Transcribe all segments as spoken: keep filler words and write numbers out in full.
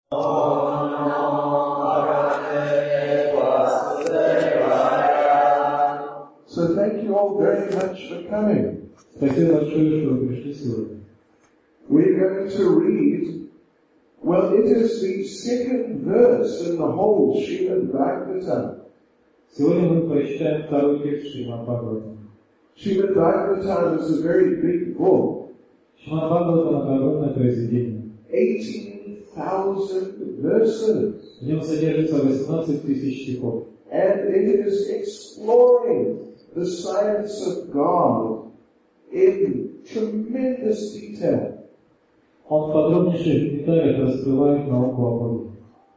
So thank you all very much for coming. Спасибо большое, что вы пришли сегодня. We're going to read, well, it is the second verse in the whole Srimad Bhagavatam. Сегодня мы прочитаем второй текст Шримад Бхагаватам. Srimad Bhagavatam is a very big book. Шримад Бхагаватам — это огромное произведение. eighteen thousand verses. В нем содержится восемнадцать тысяч стихов. And it is exploring the science of God in tremendous detail. Он в подробнейших деталях раскрывает науку о Боге.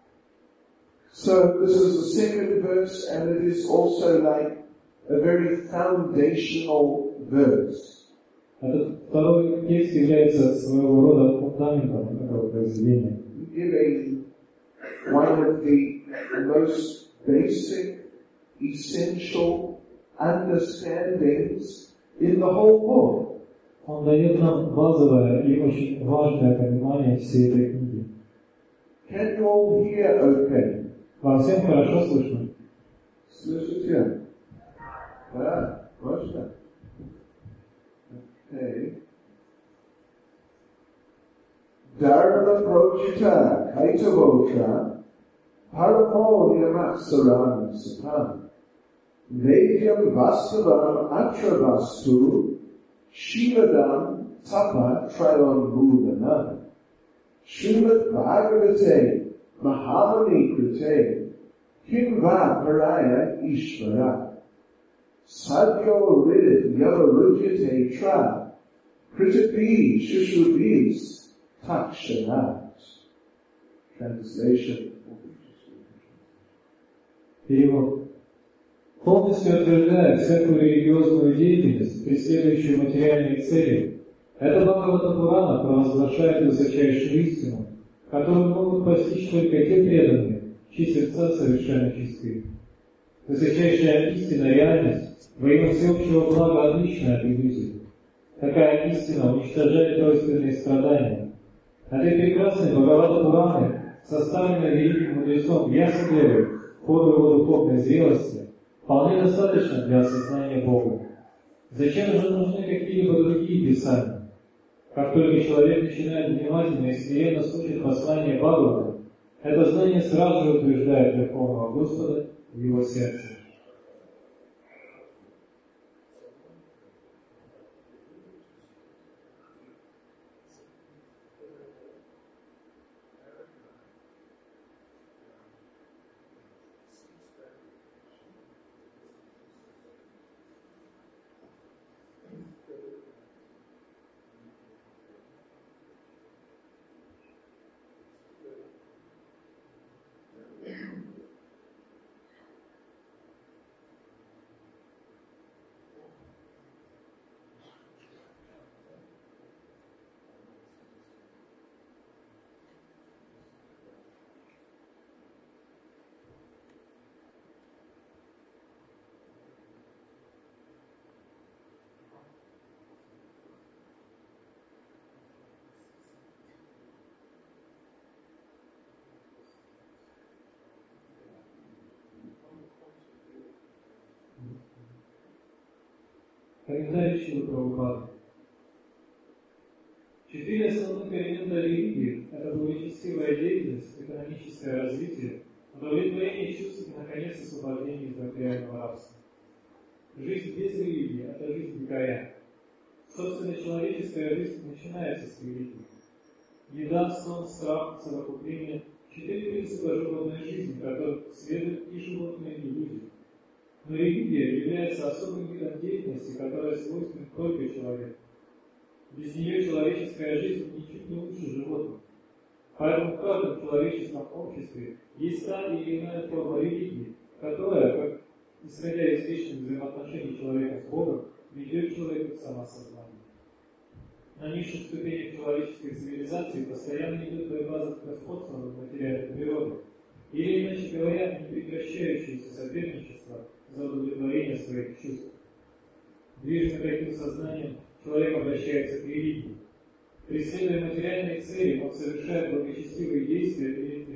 So this is the second verse, and it is also like a very foundational verse. Этот второй текст является своего рода фундаментом этого произведения. Giving one of the most basic, essential understandings in the whole book. Он дает нам базовое и очень важное понимание всей этой книги. Can you all hear okay? Вам всем хорошо слышно? Слышите? Да, можно? Okay. Dharma Projita Kaitavotra Parapoliam Saram Satam Vedyam Vastavam Atravastu Shivadam Tapa Trayon Budana Srimad Bhagavate Mahamani Krite Kimva Paraya Ishvara Sadyo Ridit Yavarujite Tra Kritipi Shishubis Takshanat. Translation. Перевод. Полностью отвергая всякую религиозную деятельность, преследующую материальные цели, эта Бхагавата Пурана провозглашает высочайшую истину, которую могут постичь только те преданные, чьи сердца совершенно чисты. Высочайшая истина, реальность, во имя всеобщего блага отличная от иллюзий. Такая истина уничтожает тройственные страдания. Этой прекрасной Бхагавата Пураны, составленной великим мудрецом Вьясадевой в пору его духовной зрелости, вполне достаточно для осознания Бога. Зачем же нужны какие-либо другие писания? Как только человек начинает внимательно и смиренно слушать послание Бхагавата, это знание сразу же утверждает Верховного Господа в его сердце. Комментарий Шрилы Прабхупады. Четыре основных элемента религии – это благочестивая деятельность, экономическое развитие, удовлетворение чувств и, наконец, освобождение из материального рабства. Жизнь без религии – это жизнь дикаря. Собственно, человеческая жизнь начинается с религии. Еда, сон, страх, совокупление – четыре принципа животной жизни, которых следуют и животные, и люди. Но религия является особым видом деятельности, которая свойственна только человеку. Без нее человеческая жизнь ничуть не лучше животных. Поэтому в каждом человеческом обществе есть та или иная форма религии, которая, как исходя из вечных взаимоотношений человека с Богом, ведет человека к самосознанию. На низших ступенях человеческой цивилизации постоянно идет борьба за господство над материальной природой, или, иначе говоря, непрекращающееся соперничество за удовлетворение своих чувств. Движимый таким сознанием, человек обращается к религии. Преследуя материальные цели, он совершает благочестивые действия или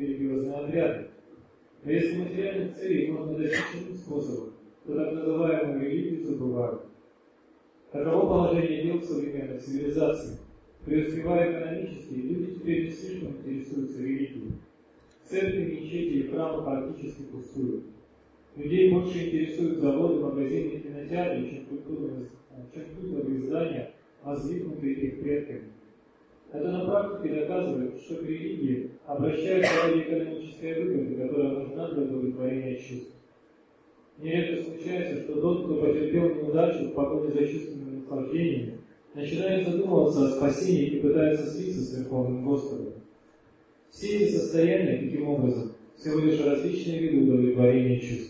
святых. Но если материальных целей можно достичь иным способом, то так называемую религию забывают. Таково положение дел в современной цивилизации. Преуспевая экономически, люди теперь не слишком интересуются религией. Церкви, мечети и храмы практически пустуют. Людей больше интересуют заводы, магазины и кинотеатры, чем культурные, чем культовые здания, воздвигнутые их предками. Это на практике доказывает, что к религии обращается ради экономической выгоды, которая нужна для удовлетворения чувств. Нередко случается, что тот, кто потерпел неудачу в погоне за чувственными наслаждениями, начинает задумываться о спасении и пытается слиться с Верховным Господом. Все эти состояния, таким образом, всего лишь различные виды удовлетворения чувств.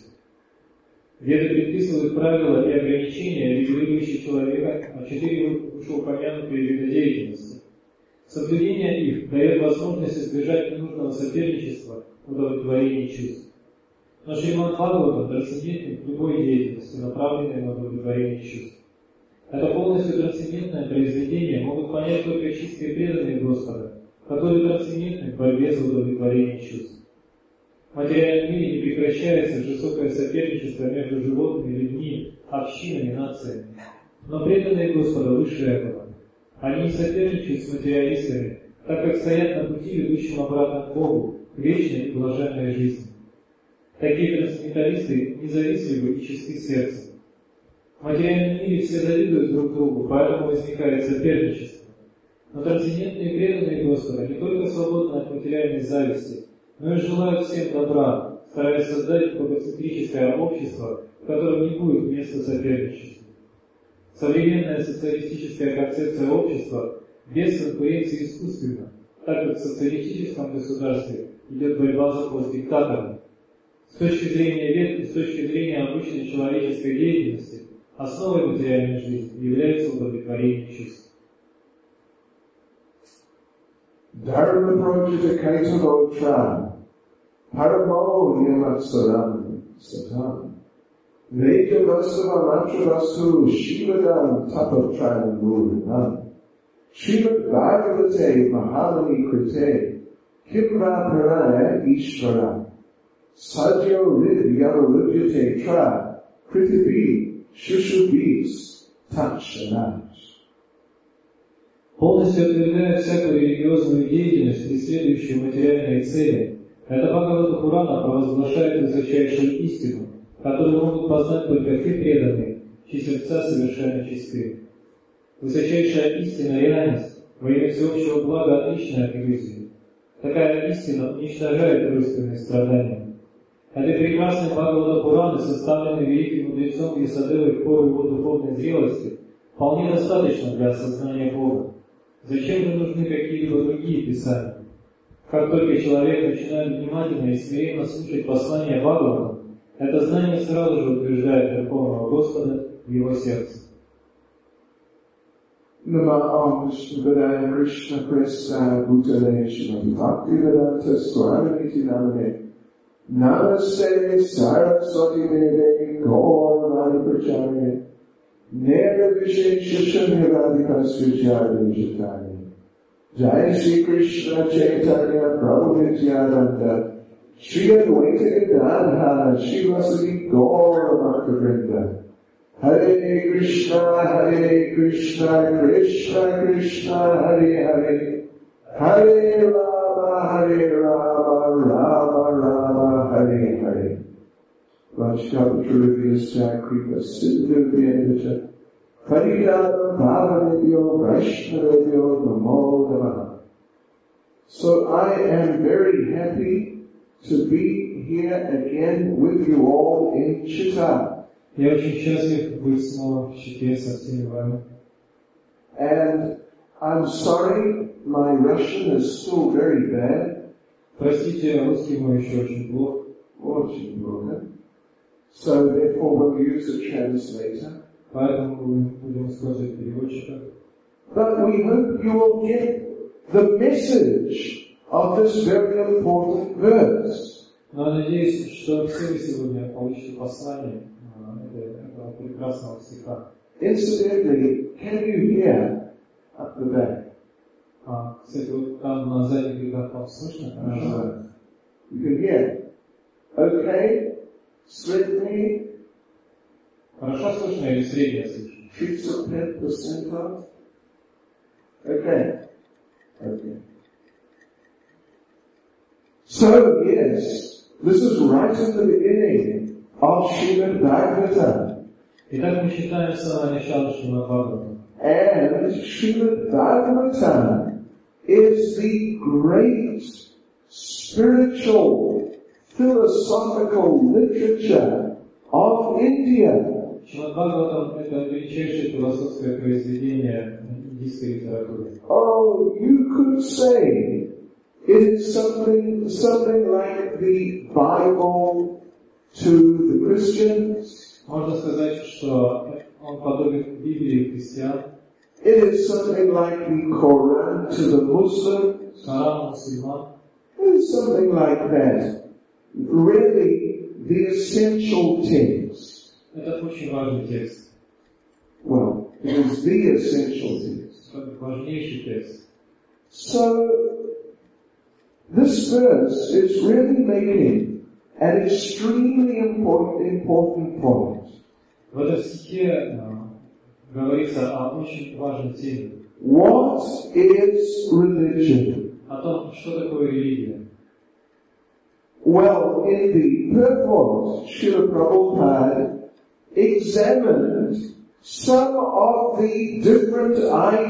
Веды предписывают правила и ограничения, регулирующие человека, а четыре вышеупомянутые вида деятельности. Соблюдение их дает возможность избежать ненужного соперничества в удовлетворении чувств. Но Шримад Бхагаватам трансцендентен в любой деятельности, направленной на удовлетворение чувств. Это полностью трансцендентное произведение могут понять только чистые преданные Господа, которые трансцендентны в борьбе за удовлетворение чувств. В материальном мире не прекращается жестокое соперничество между животными, людьми, общинами, нациями. Но преданные Господа выше этого. Они не соперничают с материалистами, так как стоят на пути, ведущем обратно к Богу, к вечной и блаженной жизни. Такие трансценденталисты независимы и чисты сердцем. В материальном мире все завидуют друг другу, поэтому возникает соперничество. Но трансцендентные преданные Господа не только свободны от материальной зависти, но и желают всем добра, стараясь создать богоцентрическое общество, в котором не будет места соперничеству. Современная социалистическая концепция общества без конкуренции искусственна, так как в социалистическом государстве идет борьба за пост диктатора. С точки зрения вед и с точки зрения обычной человеческой деятельности, основой материальной жизни является удовлетворение чувств. Dharma projita kaitavo tram, paramo yamatsaram satam, Veda vasava mantravasu shivadam tapatram murinam, Srimad Bhagavate Mahamani Krite, Kimva Paraya Ishvara, Sadhyo Rid Yavaludyate Tra, Kritivi Shushubhis Takshanat. Полностью отвергая всякую религиозную деятельность, преследующую материальные цели, эта Бхагавата Пурана провозглашает высочайшую истину, которую могут познать только те преданные, чьи сердца совершенно чисты. Высочайшая истина – реальность, во имя всеобщего блага отличная от иллюзии. Такая истина уничтожает тройственные страдания. Этой прекрасной Бхагавата Пураны, составленной великим мудрецом Ясадевой в пору его духовной зрелости, вполне достаточно для осознания Бога. Зачем же нужны какие-либо другие писания? Как только человек начинает внимательно и смиренно слушать послание Бхагавата, это знание сразу же утверждает Верховного Господа в его сердце. Namo Vishnu Krishna Presta Bhutale Shrimati Bhaktivedanta Swamiti Namane Namaste Saraswati Deve Gaurvani Pracharya Nera Visheshasha Niradhika Srijari Jatani Jai Shri Krishna Chaitanya Prabhu Nityananda Shri Advaita Gadadhara Shivasati Gaura Bhaktavrinda Hare Krishna Hare Krishna Krishna Krishna Hare Hare Hare Rama Hare Rama Rama Rama Hare Hare Vajkapatruvyasya Kripa Siddhu Vyandita Paridana Bhavanebhyo Vaishnavebhyo Namo Namaha. So I am very happy to be here again with you all in Chitta. Я очень счастлив быть снова в Чите со всеми вами. And I'm sorry, my Russian is still very bad. Простите, русский мой еще очень плох. Очень плохо. So therefore we'll use a translator. Поэтому мы будем использовать переводчика. But we hope you will get the message of this very important verse. Но я надеюсь, что все вы сегодня получите послание этого прекрасного стиха. Incidentally, can you hear at the back? А, кстати, вот там на задних рядах вам слышно? Uh, you can here. Okay? Slightly. Хорошо слышно или среднее слышно? fifty percent of? Okay. Okay. So, yes, this is right at the beginning of Srimad Bhagavatam. Итак, мы читаем с самого начала Шримад Бхагаватам. And Srimad Bhagavatam is the great spiritual, philosophical literature of India. Шримад Бхагаватам — это величайшее философское произведение индийской литературы. Oh, you could say it is something, something like the Bible to the Christians. Можно сказать, что он подобен Библии христиан. It is something like the Quran to the Muslims. Коран мусульман. It is something like that. Really, the essential text. Это очень важный текст. Well, it is the essential text. Это важнейший текст. So, this verse is really making an extremely important, important point. В этом стихе э, говорится о очень важной теме. What is religion? О том, что такое религия. Well, in the purport, Srila Prabhupada examined some of the different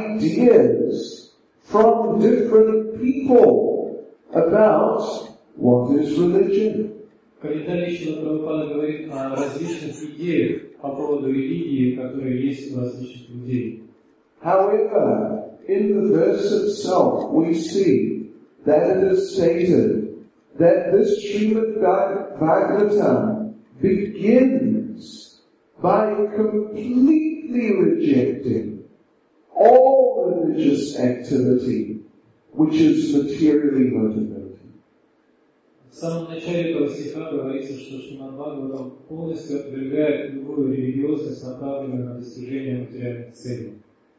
ideas from different people about what is religion. Комментарий Шрила Прабхупада говорит о различных идеях по поводу религии, которые есть у различных людей. However, in the verse itself, we see that it is stated that this Srimad Bhagavatam begins by completely rejecting all religious activity which is materially motivated. В самом начале этого стиха говорится, что Шримад Бхагаватам полностью отвергает любую религиозность, направленную на достижение материальных целей.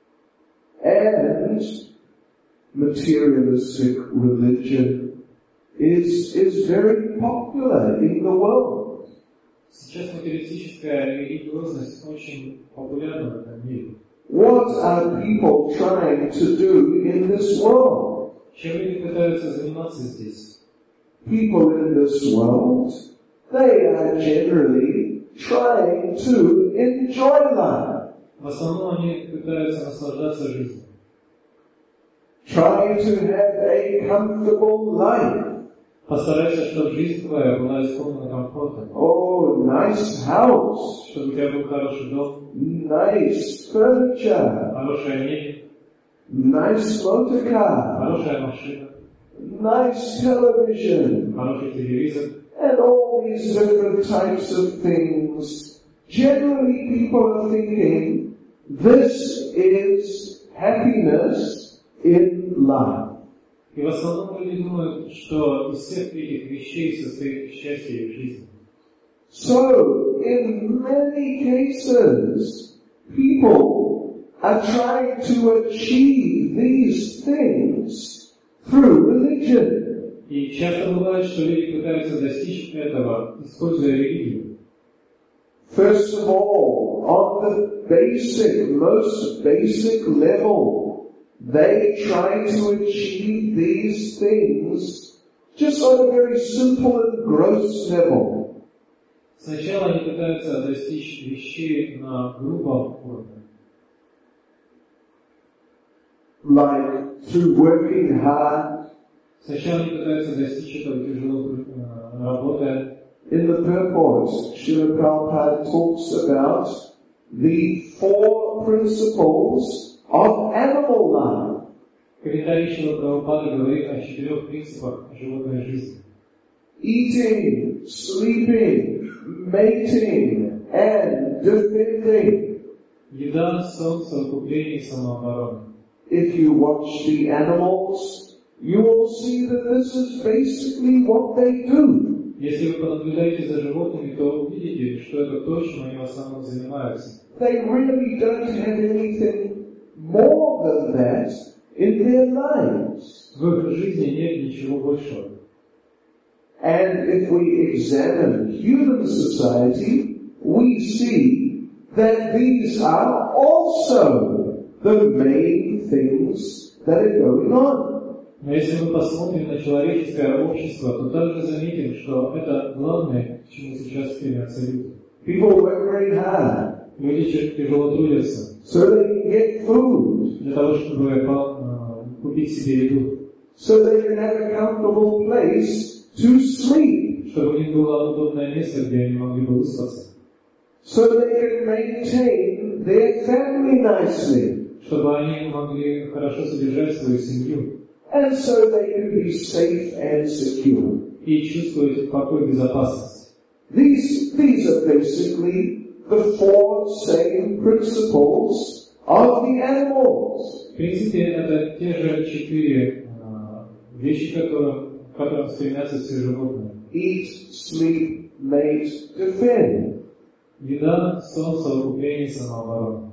And materialistic religion is, is very popular in the world. Сейчас материалистическая религиозность очень популярна в этом мире. What are people trying to do in this world? Чем люди пытаются заниматься здесь? People in this world, they are generally trying to enjoy life. В основном они пытаются наслаждаться жизнью. Trying to have a comfortable life. Постарайся, чтобы жизнь твоя была исполнена комфортом. Oh, nice house. Чтобы у тебя был хороший дом, Nice furniture. хорошая мебель, Nice motor car. хорошая машина, Nice television. хороший телевизор. And all these different types of things. Generally people are thinking, this is happiness in life. И в основном люди думают, что из всех этих вещей состоит счастье в жизни. So, in many cases, people are trying to achieve these things through religion. И часто бывает, что люди пытаются достичь этого, используя религию. First of all, on the basic, most basic level, they try to achieve these things just on a very simple and gross level. Сначала они пытаются достичь вещей на грубом уровне. Like through working hard. Сначала они пытаются достичь этого тяжело э, работая. In the purport, Srila Prabhupada talks about the four principles of animal life. Комментарий Шрила Прабхупады говорит о четырех принципах животной жизни. Eating, sleeping, mating, and defending. Еда, сон, совокупление и самооборона. If you watch the animals, you will see that this is basically what they do. Если вы понаблюдаете за животными, то увидите, что это то, чем они в основном занимаются. They really don't have anything more than that in their lives. В их жизни нет ничего большего. And if we examine human society, we see that these are also the main things that are going on. Но если мы посмотрим на человеческое общество, то также заметим, что это главное, к чему сейчас стремятся люди. People work very hard. Люди тяжело трудятся. So they can get food. Для того, чтобы купить себе еду. So they can have a comfortable place to sleep. Чтобы у них было удобное место, где они могли бы выспаться. So they can maintain their family nicely. Чтобы они могли хорошо содержать свою семью. And so they can be safe and secure. И чувствовать покой и безопасность. These, these are basically the four same principles of the animals. В принципе, это те же четыре вещи, которым, к которым стремятся все животные. Eat, sleep, mate, defend. Еда, сон, совокупление, самооборона.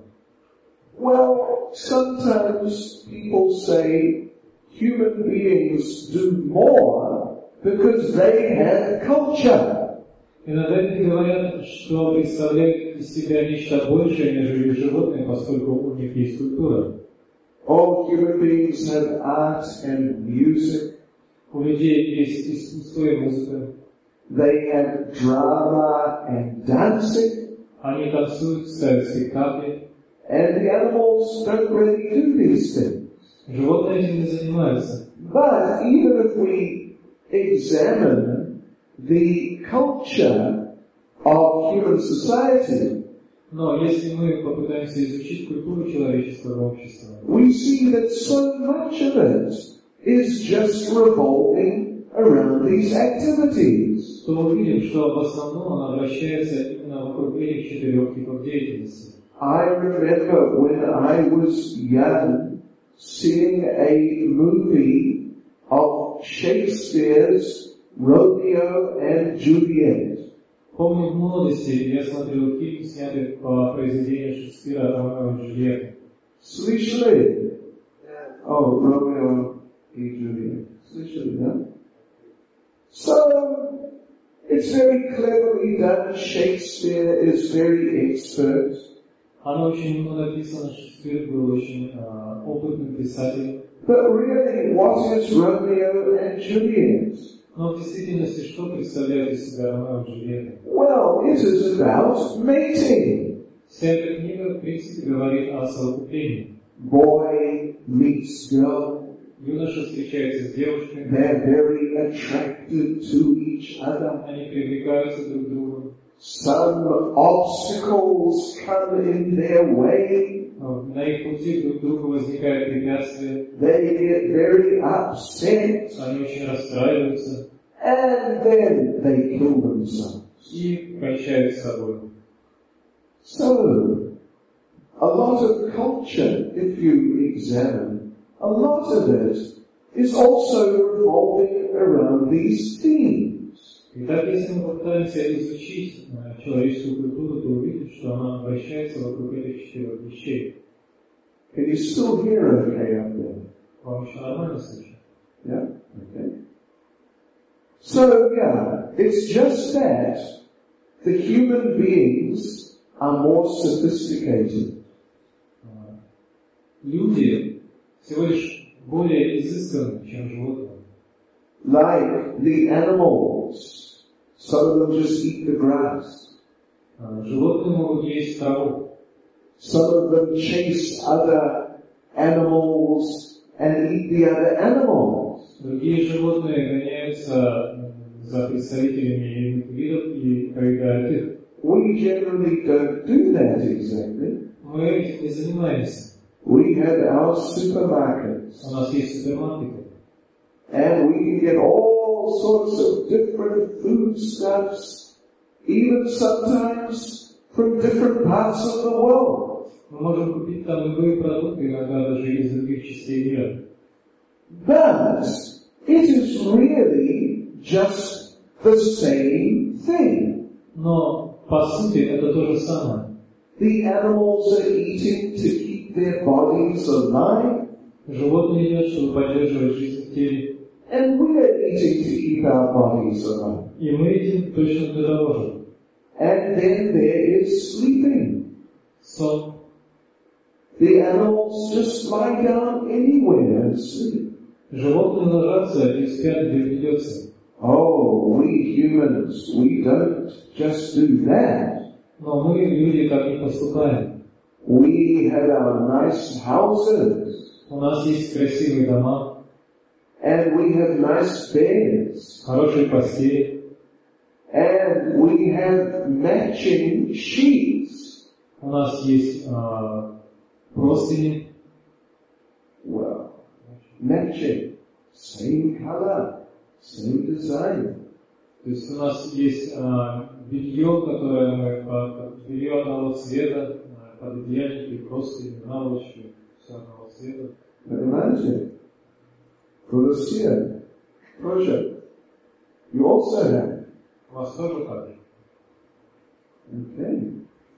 Well, sometimes people say human beings do more because they have culture. Иногда люди говорят, что представляют из себя нечто большее, нежели животные, поскольку у них есть культура. All human beings have art and music. У людей есть искусство и музыка. They have drama and dancing. Они танцуют, ставят спектакли. And the animals don't really do these things. Животные этим не занимаются. But even if we examine the culture of human society, но если мы попытаемся изучить культуру человеческого общества, we see that so much of it is just revolving around these activities. то увидим, что в основном она вращается именно вокруг этих четырех типов деятельности. I remember when I was young, seeing a movie of Shakespeare's Romeo and Juliet. Помню, в молодости я смотрел фильм, снятый по произведению Шекспира «Ромео и Джульетта». Слышали? Oh, Romeo и Juliet. Слышали, да? So, it's very cleverly done. Shakespeare is very expert. Оно очень много написано, Шекспир был очень uh, опытным писателем. But really, what is Romeo and Juliet? Но в действительности, что представляет из себя Ромео и Джульетта? Well, it is about mating. Вся эта книга, в принципе, говорит о совокуплении. Boy meets girl. Юноша встречается с девушкой. They're very attracted to each other. Они привлекаются друг к другу. Some obstacles come in their way. На их пути друг к другу возникают препятствия. They get very upset. Они очень расстраиваются. And then they kill themselves. И кончают с собой. So, a lot of culture, if you examine, a lot of it is also revolving around these themes. Итак, если мы попытаемся изучить человеческую культуру, то увидим, что она вращается вокруг этих четырех вещей. Can you still hear okay up there? Вам еще нормально слышно? Yeah? Okay. So, yeah, it's just that the human beings are more sophisticated. Люди всего лишь более изысканны, чем животные. Like the animals, some of them just eat the grass. Животные могут есть траву. Some of them chase other animals and eat the other animals. Другие животные гоняются за представителями иных видов и поедают их. We generally don't do that exactly. Мы этим не занимаемся. We have our supermarkets. У нас есть супермаркеты. And we can get all sorts of different foodstuffs, even sometimes from different parts of the world. Мы можем купить там любые продукты, иногда даже из других частей мира. But it is really just the same thing. Но, по сути, это то же самое. The animals are eating to keep their bodies alive. Животные едят, чтобы поддерживать жизнь в теле. And we're eating to keep our bodies alive. И мы едим точно для того же. And then there is sleeping. Сон. The animals just lie down anywhere and sleep. Животные ложатся и спят, где придется. Oh, we humans, we don't just do that. Но мы, люди, так не поступаем. We have our nice houses. У нас есть красивые дома. And we have nice beds. Хорошие постели. And we have matching sheets. У нас есть а, простыни. Well, matching. Same color. Same design. То есть у нас есть а, белье, которое мы, а, белье одного цвета, а, пододеяльники, простыни, наволочки, все одного цвета. But imagine, for the Russia, Persia, you also have. У вас тоже так же. Okay.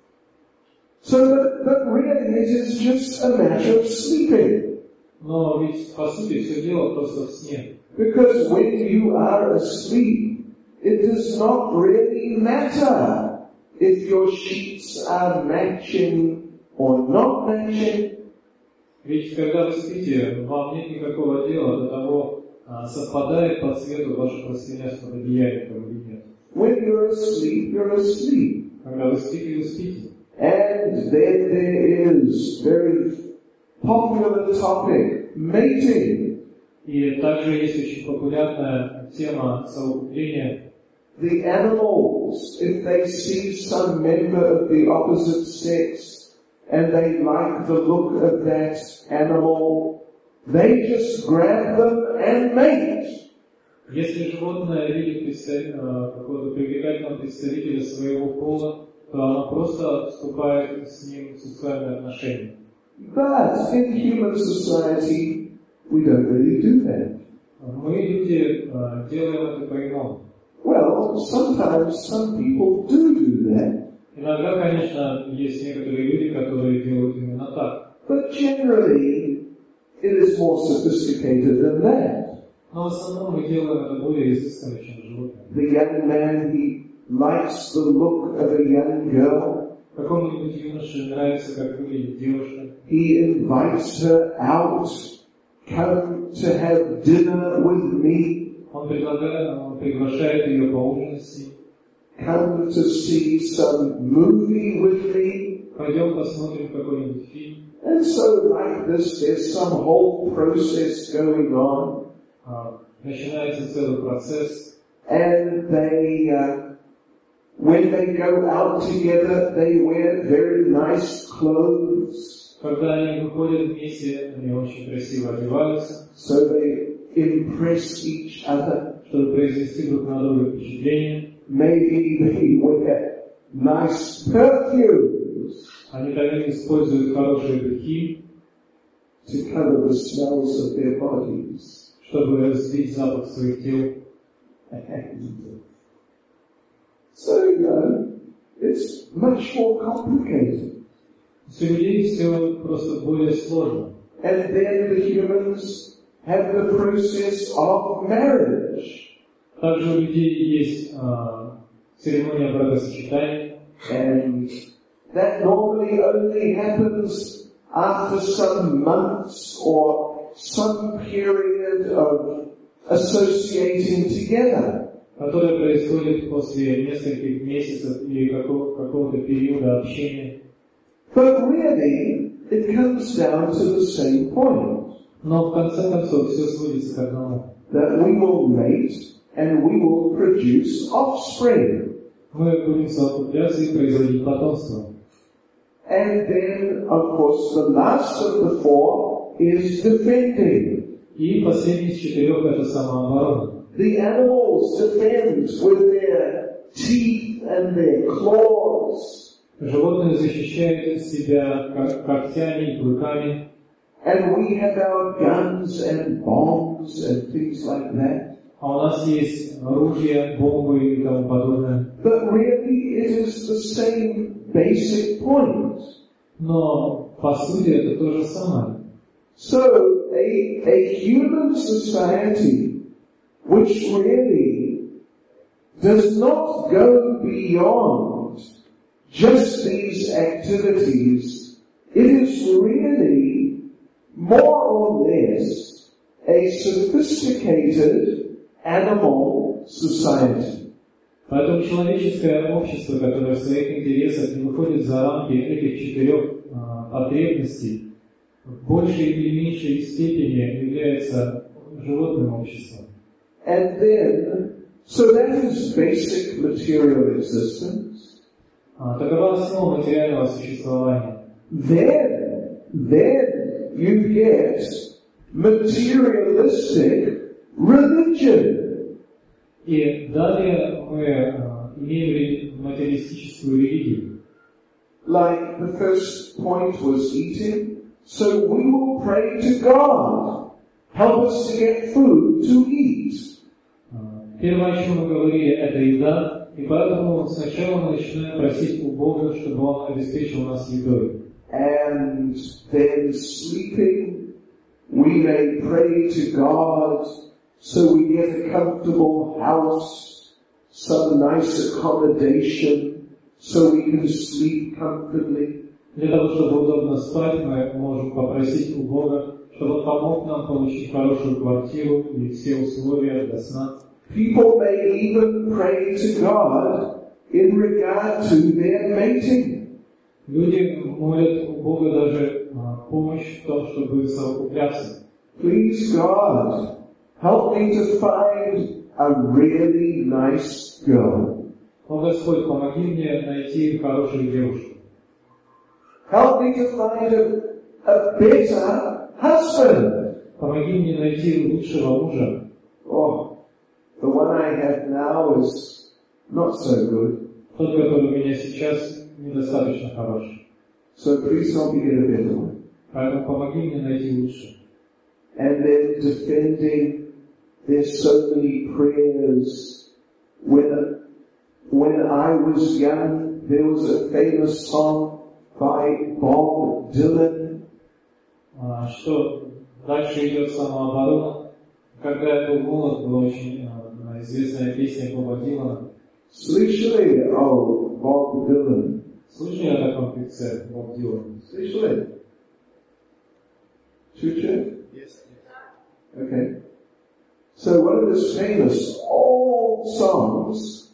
So that, that really it is just a matter of sleeping. Но ведь по сути все дело просто в сне. Because when you are asleep, it does not really matter if your sheets are matching or not matching. Ведь когда вы спите, вам нет никакого дела до того, совпадает по цвету ваша простыня с пододеяльником или нет. When you're asleep, you're asleep. Когда вы спите, вы спите. And then there is very popular topic, mating. И также есть очень популярная тема совокупления. The animals, if they see some member of the opposite sex and they like the look of that animal, they just grab them and mate. Если животное видит какого-то привлекательного представителя своего пола, то оно просто вступает с ним в сексуальные отношения. But in human society, we don't really do that. Мы, люди, делаем это по-иному. Well, sometimes some people do do that. Иногда, конечно, есть некоторые люди, которые делают именно так. But generally, it is more sophisticated than that. Но в основном мы делаем это более изысканно, чем животные. The young man, he likes the look of a young girl. Какому-нибудь юноше нравится, как выглядит девушка. He invites her out, come to have dinner with me. Он предлагает, он приглашает ее поужинать с ним. Come to see some movie with me. Пойдем посмотрим какой-нибудь фильм. And so like this, there's some whole process going on. Начинается целый процесс. And they, uh, when they go out together, they wear very nice clothes. Когда они выходят вместе, они очень красиво одеваются. So they impress each other. Чтобы произвести друг на друга впечатление. Maybe they wear nice perfumes. Они также используют хорошие духи. To cover the smells of their bodies. Чтобы сбить запах своих тел. So, you know, it's much more complicated. С людей все просто более сложно. And then the humans have the process of marriage. Также у людей есть а, церемония бракосочетания. And that normally only happens after some months or some period of associating together. Которое происходит после нескольких месяцев или какого- какого-то периода общения. But really, it comes down to the same point. Но в конце концов все сводится к одному. That we will mate and we will produce offspring. Мы будем совокупляться и производить потомство. And then, of course, the last of the four is defending. И последний из четырех это самооборона. The animals defend with their teeth and their claws. Животные защищают себя когтями и клыками. And we have our guns and bombs and things like that. А у нас есть оружие, бомбы и тому подобное. But really it is the same basic point. Но по сути это то же самое. So a, a human society which really does not go beyond just these activities. It is really more or less a sophisticated animal society. Поэтому человеческое общество, которое в своих интересах не выходит за рамки этих четырех а, потребностей, в большей или меньшей степени является животным обществом. And then, so that is basic material existence. А, такова основа материального существования. Then, then you get materialistic religion. И далее мы а, имеем материалистическую религию. Like the first point was eating, so we will pray to God. Help us to get food to eat. Первое, о чем мы говорили, это еда, и поэтому сначала мы начинаем просить у Бога, чтобы Он обеспечил нас едой. And then sleeping, we may pray to God so we get a comfortable house, some nice accommodation, so we can sleep comfortably. Для того, чтобы удобно спать, мы можем попросить у Бога, чтобы Он помог нам получить хорошую квартиру и все условия для сна. People may even pray to God in regard to their mating. Люди молят у Бога даже а, помощь в том, чтобы совокупляться. Please God, help me to find a really nice girl. О Господь, помоги мне найти хорошую девушку. Help me to find a, a better husband. Помоги мне найти лучшего мужа. Oh, the one I have now is not so good. Тот, который у меня сейчас, недостаточно хорош. So please help me get a better one. Поэтому помоги мне найти лучше. And then defending, there's so many prayers. When, when I was young, there was a famous song by Bob Dylan. А, что дальше идет самооборона. Когда я был молод, была очень а, известная песня Боба Дилана. Слышали о Bob Dylan? Слышали о таком певце Боб Дилан? Слышали? Чуть-чуть? Yes. Okay. So one of his famous old songs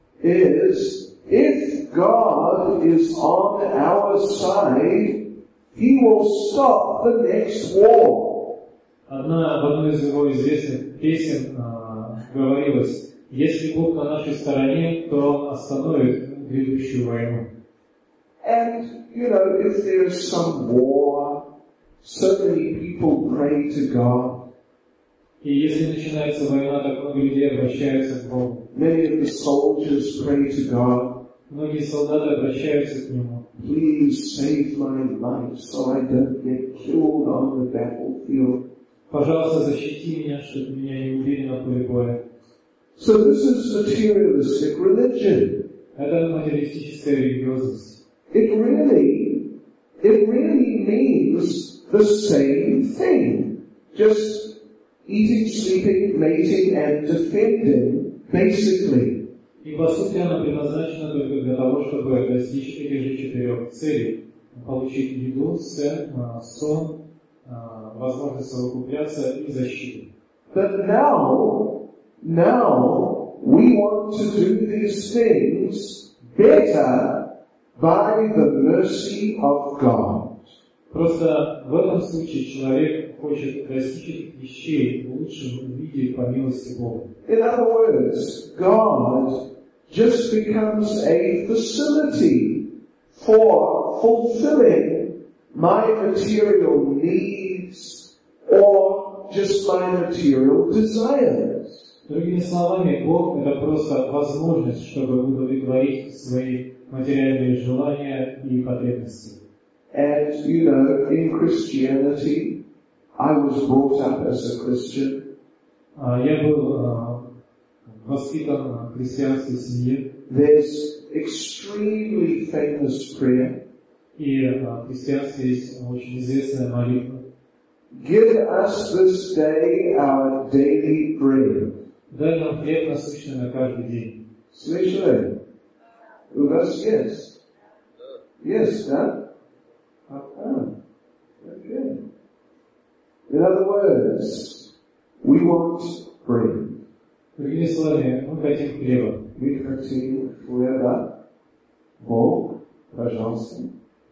is, if God is on our side, He will stop the next war. Одна, в одной из его известных песен а, говорилось, если Бог на нашей стороне, то Он остановит грядущую войну. And, you know, if there is some war, so many people pray to God. И если начинается война, так много людей обращаются к Богу. Many of the soldiers pray to God. Многие солдаты обращаются к Нему. Please save my life so I don't get killed on the battlefield. Пожалуйста, защити меня, чтобы меня не убили на поле боя. So this is materialistic religion. Это материалистическая религиозность. It really, it really means the same thing. Just eating, sleeping, mating, and defending, basically. И по сути она предназначена только для того, чтобы достичь этих же четырех целей. Получить еду, сон, возможность совокупляться и защиту. But now, now, we want to do these things better by the mercy of God. Просто в этом случае человек хочет достичь этих вещей в лучшем виде по милости Бога. In other words, God just becomes a facility for fulfilling my material needs or just my material desires. Другими словами, Бог — это просто возможность, чтобы удовлетворить свои материальные желания и потребности. And, you know, in Christianity, I was brought up as a Christian. Я был воспитан в христианской семье. There's extremely famous prayer. И в христианстве есть очень известная молитва. Give us this day our daily bread. Дай нам хлеб насущный на каждый день. Слышали? У вас есть? Есть, да? Ага. Okay. In other words, we want bread. Другими словами, мы хотим хлеба. Мы хотим хлеба. Бог, пожалуйста.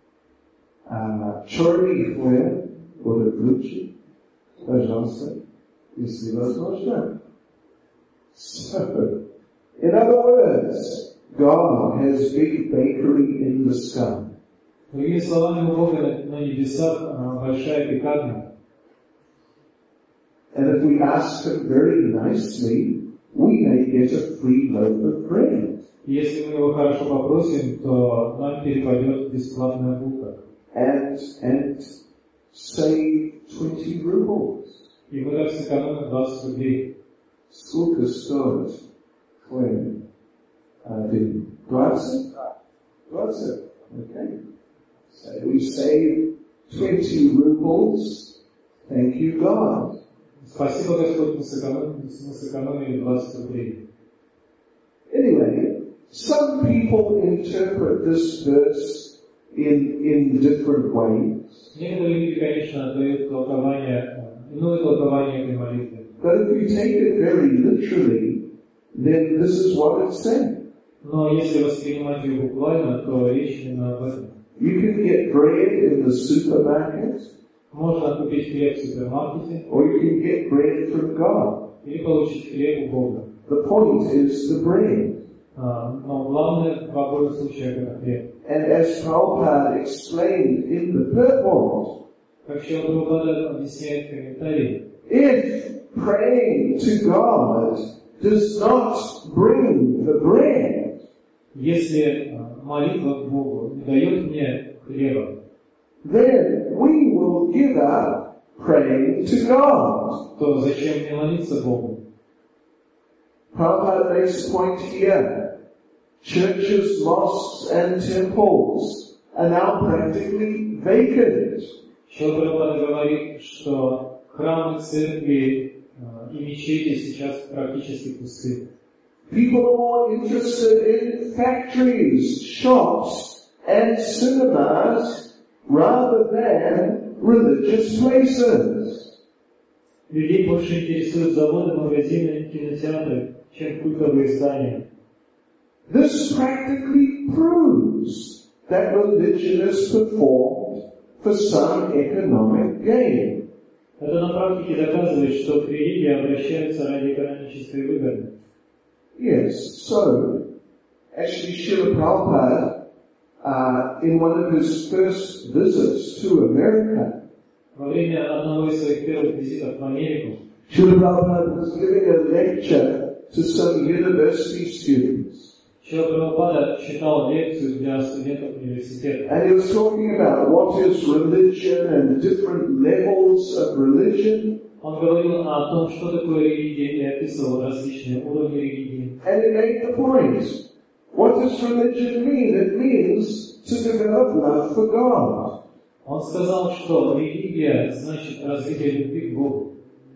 А черный хлеб будет лучше. Пожалуйста, если возможно. So, in other words, God has big bakery in the sky. Другими словами, у Бога на небесах большая пекарня. And if we ask Him very nicely, we may get a free loaf of bread. Если мы его хорошо попросим, то нам перепадет бесплатная булка. And, and save twenty rubles. И мы так сэкономим двадцать рублей. Сколько стоит хлеб? Один. двадцать? двадцать. Okay. So we save twenty rubles. Thank you, God. Спасибо, Господь, мы сэкономили, мы сэкономили двадцать рублей. Anyway, some people interpret this verse in, in different ways. Некоторые люди, конечно, дают толкование, иное толкование этой молитвы. But if we take it very literally, then this is what it's saying. Но если воспринимать ее буквально, то речь именно об этом. You can get bread in the supermarket, Можно купить хлеб в супермаркете, or you can get bread from God. или получить хлеб у Бога. The point is the bread. Но главное в обоих случаях это хлеб. And as Prabhupada explained in the purport, Как Шрила Прабхупада объясняет в комментарии, if praying to God does not bring the bread, если молитва к Богу не дает мне хлеба, then we will give up praying to God. то зачем мне молиться Богу? Prabhupada makes a point here. Churches, mosques and temples are now practically vacant. Шрила Прабхупада говорит, что храмы, церкви и мечети сейчас практически пусты. People are more interested in factories, shops and cinemas rather than religious places. Людей больше интересуют заводы, магазины, кинотеатры, чем культовые здания. This practically proves that religion is performed for some economic gain. Это на практике доказывает, что к религии обращаются ради экономической выгоды. Yes, so actually Srila Prabhupada, uh, in one of his first visits to America, Во время одного из своих первых визитов в Америку Srila Prabhupada was giving a lecture to some university students. Шрила Прабхупада читал лекцию для студентов университета. And he was talking about what is religion and different levels of religion. Он говорил о том, что такое религия, и описывал различные уровни религии. And he made the point. What does religion mean? It means to develop love for God. Он сказал, что религия значит развитие любви к Богу.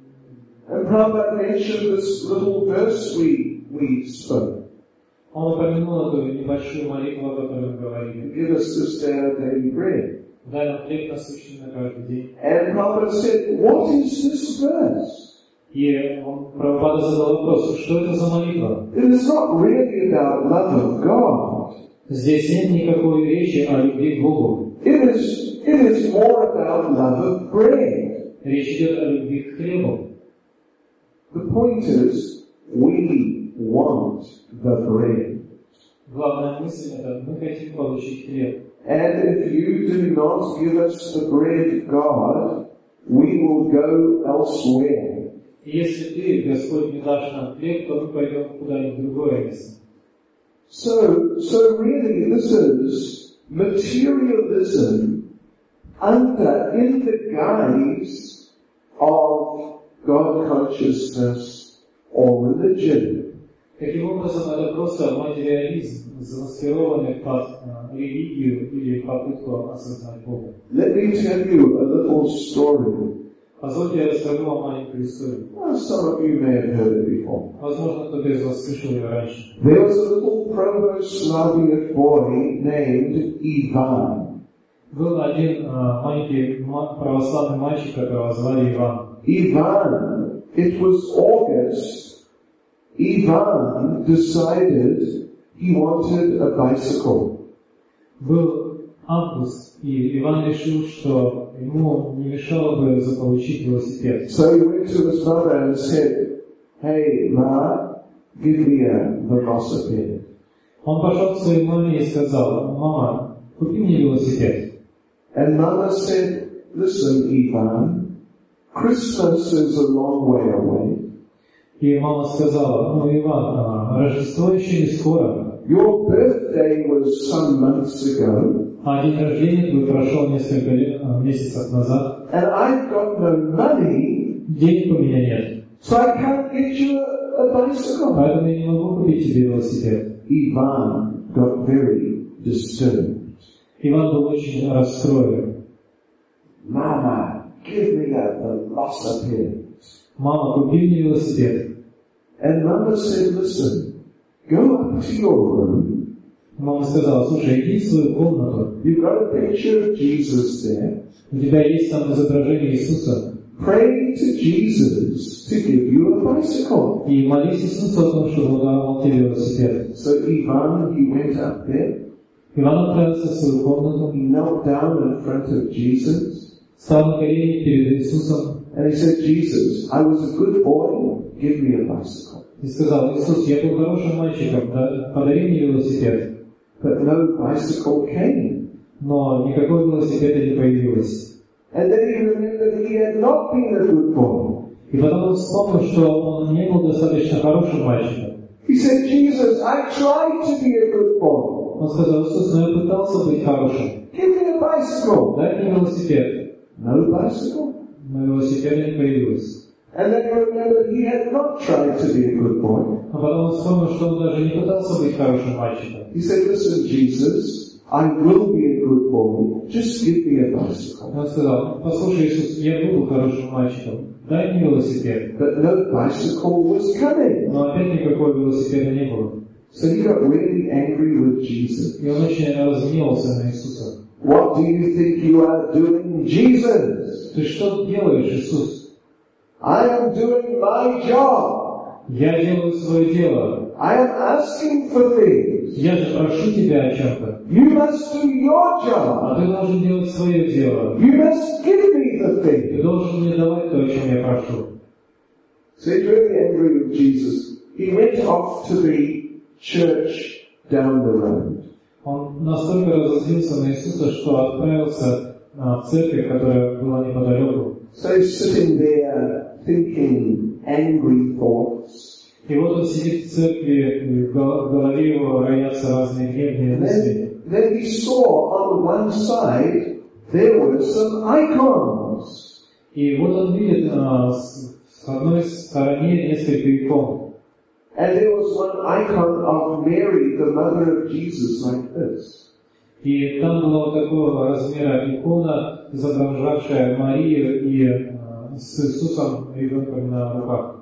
And Prabhupada mentioned this little verse we, we spoke. Он упомянул эту небольшую молитву, о которой мы говорили. Give us this day our daily bread. Дай нам хлеб насущный на каждый день. And Prabhupada said, what is this verse? И он, Прабхупада задал вопрос, что это за молитва? It is not really about love of God. Здесь нет никакой речи о любви к Богу. It is, it is more about love of bread. Речь идет о любви к хлебу. The point is, we want the bread. Главная мысль это мы хотим получить хлеб. And if you do not give us the bread, God, we will go elsewhere. И если ты, Господь, не дашь нам хлеб, то мы пойдем куда-нибудь в другое место. So, so really this is materialism under, in the guise of God consciousness or religion. Таким образом, это просто материализм, замаскированный под uh, религию или попытку осознать Бога. Let me tell you a little story. Позвольте, я расскажу вам маленькую историю. Well, some of you may have heard it before. Возможно, кто-то из вас слышал ее раньше. There was a little Provo-Slavic boy named Ivan. Был один uh, маленький православный мальчик, которого звали Иван. Ivan, it was August. Ivan decided he wanted a bicycle. Был август, и Иван решил, что ему не мешало бы заполучить велосипед. So he went to his mother and said, "Hey, Ma, give me a velocipede." Он пошел к своей маме и сказал: «Мама, купи мне велосипед». And Mama said, "Listen, Ivan, Christmas is a long way away. И мама сказала: «Ну, Иван, Рождество еще не скоро. Your birthday was some months ago. А день рождения твой прошел несколько лет, месяцев назад. And I've got no money. Денег у меня нет. So I can't get you a, a bicycle." Поэтому я не могу купить тебе велосипед. Ivan got very disturbed. Иван был очень расстроен. "Mama, give me a velocipede." Мама, купи мне велосипед. And Mama said, "Listen, go up to your room. Мама сказала: «Слушай, иди в свою комнату. You've got a picture of Jesus there. У тебя есть там изображение Иисуса. Pray to Jesus to give you a bicycle." И молись Иисусу о том, чтобы он дал тебе велосипед». So Ivan, he went up there. Иван отправился в свою комнату, He knelt down in front of Jesus. стал на колени перед Иисусом And he said, "Jesus, I was a good boy. Give me a bicycle." и сказал: «Иисус, я был хорошим мальчиком, да, подари мне велосипед». But no bicycle came. Но никакого велосипеда не появилось. And then he remembered he had not been a good boy. И потом он вспомнил, что он не был достаточно хорошим мальчиком. He said, "Jesus, I tried to be a good boy. Он сказал: «Иисус, но я пытался быть хорошим. Give me a bicycle." Дай мне велосипед». No bicycle. Но велосипеда не появилось. And then he remembered he had not tried to be a good boy. А потом он вспомнил, что он даже не пытался быть хорошим мальчиком. He said, "Listen, Jesus, I will be a good boy. Just give me a bicycle." Он сказал: «Послушай, Иисус, я буду хорошим мальчиком. Дай мне велосипед». But no bicycle was coming. Но опять никакого велосипеда не было. So he got really angry with Jesus. И он очень разгневался на Иисуса. "What do you think you are doing, Jesus? Ты что делаешь, Иисус? I am doing my job. Я делаю свое дело. I am asking for things. Я же прошу тебя о чем-то. You must do your А job. ты должен делать свое дело. You must give me the Ты thing." должен мне давать то, о чем я прошу». So he's really angry with Jesus. He went off to the church down the road. Он настолько разозлился на Иисуса, что отправился в церковь, которая была неподалеку. So he's sitting there thinking angry thoughts. И вот он сидит в церкви, и в голове его роятся разные гневные мысли. Then, then he saw on one side there were some icons. И вот он видит а, с, с одной стороне несколько икон. And there was one icon of Mary, the mother of Jesus, like this. И там была вот такого размера икона, изображавшая Марию и а, с Иисусом ребенком на руках.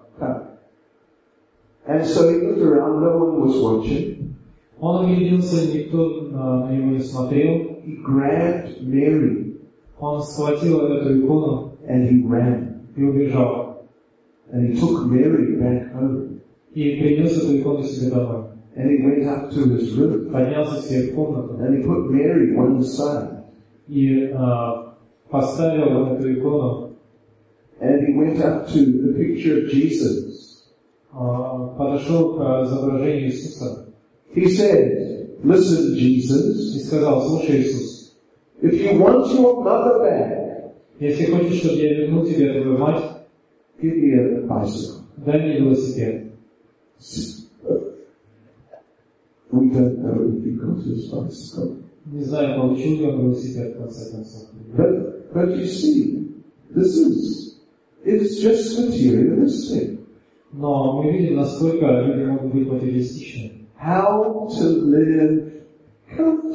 And so he looked around, no one was watching. Он огляделся, никто на него не смотрел. He grabbed Mary Он схватил эту икону and he ran. и убежал. And he took Mary back home. И принес эту икону себе домой. And he went up to his room. Поднялся к себе в комнату. And he put Mary one side. И а, поставил эту икону. And he went up to the picture of Jesus. А, подошел к изображению Иисуса. He said, "Listen, Jesus, И сказал: «Слушай, Иисус, if you want your mother back, если хочешь, чтобы я вернул тебе твою мать, give me a bicycle." дай мне велосипед». We don't know if he got his bicycle. Не знаю, получил ли он велосипед в конце концов. But, but you see, this is, it's just materialistic. Но мы видим, насколько люди могут быть материалистичны. How to live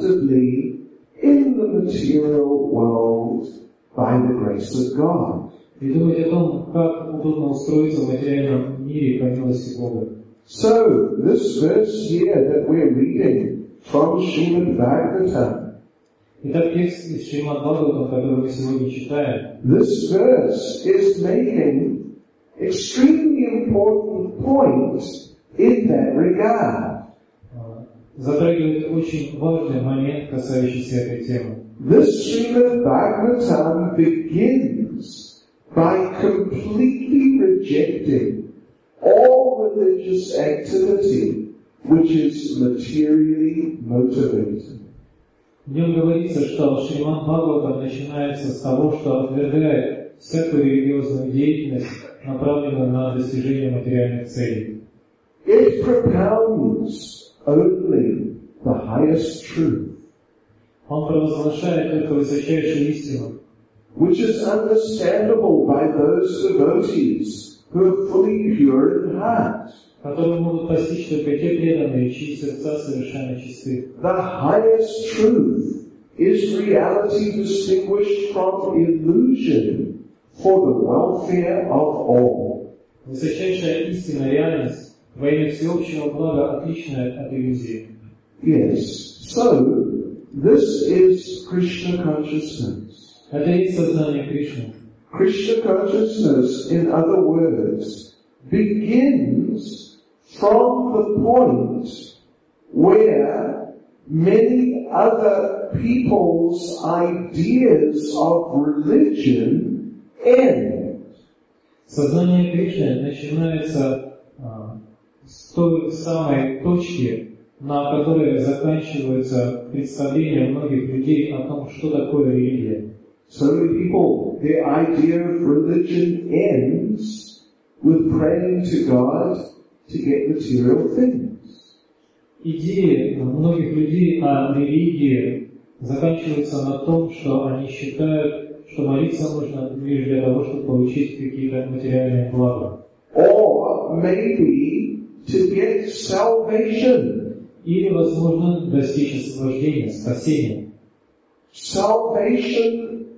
comfortably in the material world by the grace of God. И думать о том, как удобно устроиться в материальном мире по милости Бога. So, this verse here that we're reading from Srimad Bhagavatam, Итак, текст из Шримад Бхагаватам, который мы сегодня читаем, this verse is making extremely important points in that regard. затрагивает очень важный момент, касающийся этой темы. This Srimad Bhagavatam begins by completely rejecting all religious activity which is materially motivated. В нем говорится, что Шримад Бхагаватам начинается с того, что отвергает всякую религиозную деятельность, направленную на достижение материальных целей. It propounds only the highest truth, Он провозглашает только высочайшую истину, which is understandable by those devotees who are fully pure in heart. которую могут постичь только те преданные, чьи сердца совершенно чисты. The highest truth is reality distinguished from illusion for the welfare of all. Высочайшая истина, реальность, во имя всеобщего блага, отличная от иллюзии. Yes, so this is Krishna consciousness. Это и есть сознание Кришны. Krishna consciousness, in other words, begins from the point where many other people's ideas of religion end. Сознание Кришны начинается а, с той самой точки, на которой заканчивается представление многих людей о том, что такое религия. So many people, their idea of religion ends with praying to God to get material things. Идеи многих людей о религии заканчиваются на том, что они считают, что молиться нужно лишь для того, чтобы получить какие-то материальные блага. Or maybe to get salvation. Или, возможно, достичь освобождения, спасения. Salvation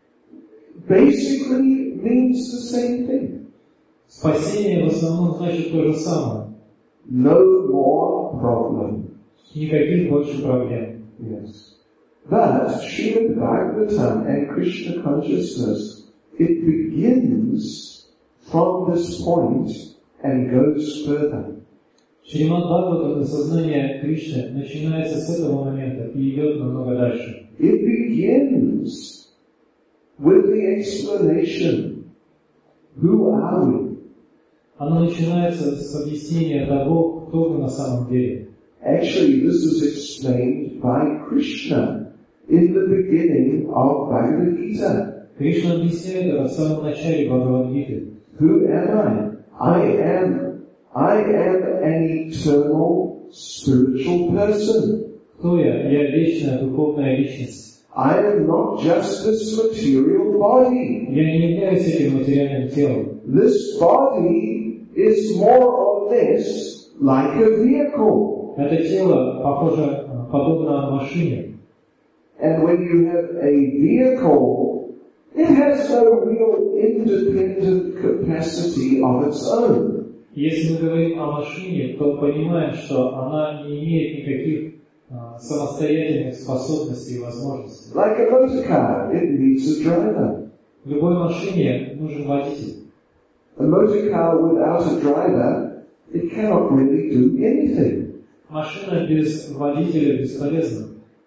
basically means the same thing. Спасение в основном значит то же самое. No more problems. Никаких больше проблем. Yes. But Srimad Bhagavatam and Krishna consciousness, it begins from this point and goes further. Шримад Бхагаватам и сознание Кришны начинается с этого момента и идет намного дальше. It begins with the explanation, who are we? Оно начинается с объяснения того, кто мы на самом деле. Actually, this is explained by Krishna in the beginning of Bhagavad Gita. Кришна объясняет это в самом начале Бхагавад-гиты. Who am I? I am, I am an eternal spiritual person. Кто я? Я вечная духовная личность. I am not just this material body. Я не являюсь этим материальным телом. This body is more or less like a vehicle. Это тело похоже, подобно машине. And when you have a vehicle, it has no real independent capacity of its own. Если мы говорим о машине, то понимаем, что она не имеет никаких а, самостоятельных способностей и возможностей. Like a motor car, it needs a driver. В любой машине нужен водитель. A motor car without a driver, it cannot really do anything. Машина без водителя бесполезна.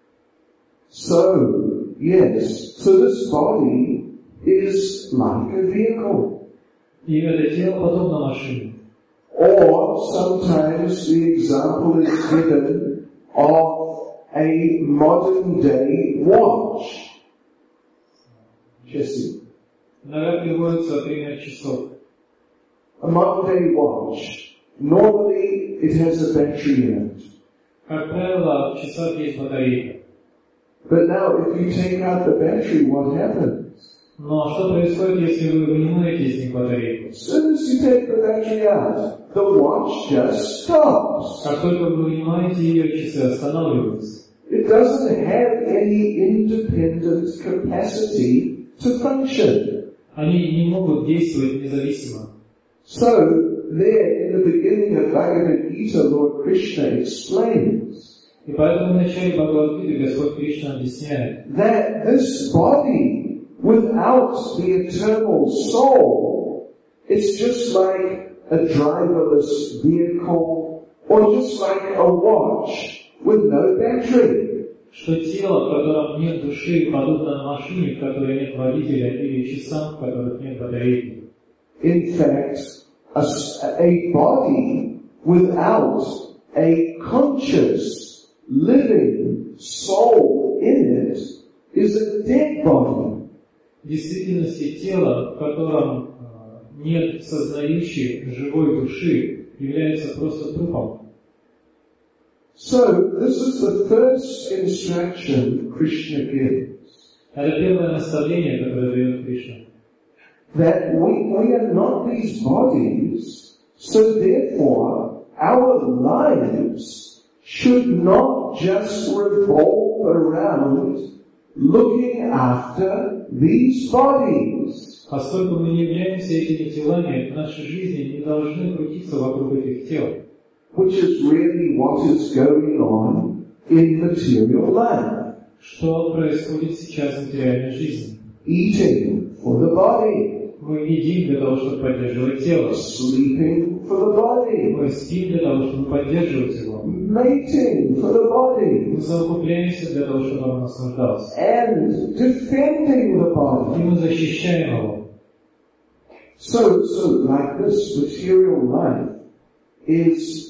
So, yes, so this body is like a vehicle. И это тело подобно машине. Or sometimes the example is given of a modern day watch. Jesse. Иногда приводится пример часов. A modern day watch. Normally it has a battery in it. Как правило, в часах есть батарейка. But now if you take out the battery, what happens? Но что происходит, если вы вынимаете из них батарейку? As soon as you take the battery out, the watch just stops. Как только вы вынимаете ее, часы останавливаются. It doesn't have any independent capacity to function. Они не могут действовать независимо. So, there in the beginning of Bhagavad Gita, Lord Krishna explains И поэтому в начале Бхагавад-гиты Господь Кришна объясняет, that this body, without the eternal soul, it's just like a driverless vehicle, or just like a watch with no battery. что тело, в котором нет души, подобно машине, в которой нет водителя, или часам, в которых нет батарейки. In fact, a, a body without a conscious, living soul in it is a dead body. В действительности тело, в котором э, нет сознающей живой души, является просто трупом. So, this is the first instruction Krishna gives. Это первое наставление, которое дает Кришна. That we, we are not these bodies, so therefore our lives should not just revolve around looking after these bodies. Поскольку мы не являемся этими телами, наши жизни не должны крутиться вокруг этих тел. Which is really what is going on in material life. Что происходит сейчас в материальной жизни? Eating for the body. Мы едим для того, чтобы поддерживать тело. Sleeping for the body. Мы спим для того, чтобы поддерживать его. Mating for the body. Мы совокупляемся для того, чтобы он наслаждался. And defending the И body. мы защищаем его. So, so like this, material life is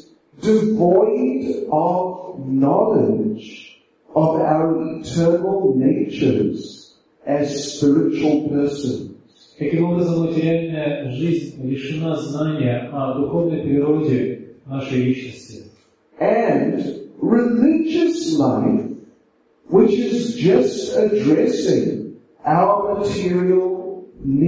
devoid of knowledge of our eternal natures as spiritual persons. Таким образом, материальная жизнь лишена знания о духовной природе нашей личности. And religious life, which is just addressing our material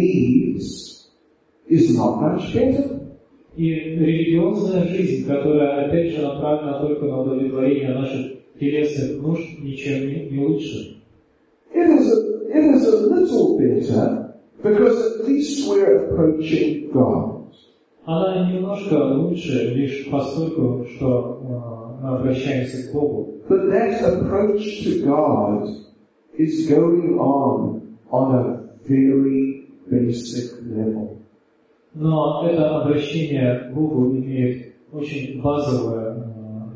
needs, is not much better. И религиозная жизнь, которая опять же направлена только на удовлетворение наших телесных нужд, ничем не, не лучше. It is a, it is a little better, because at least we're approaching God. Она немножко лучше лишь постольку, что э, мы обращаемся к Богу. But that approach to God is going on on a very basic level. Но это обращение к Богу имеет очень базовую,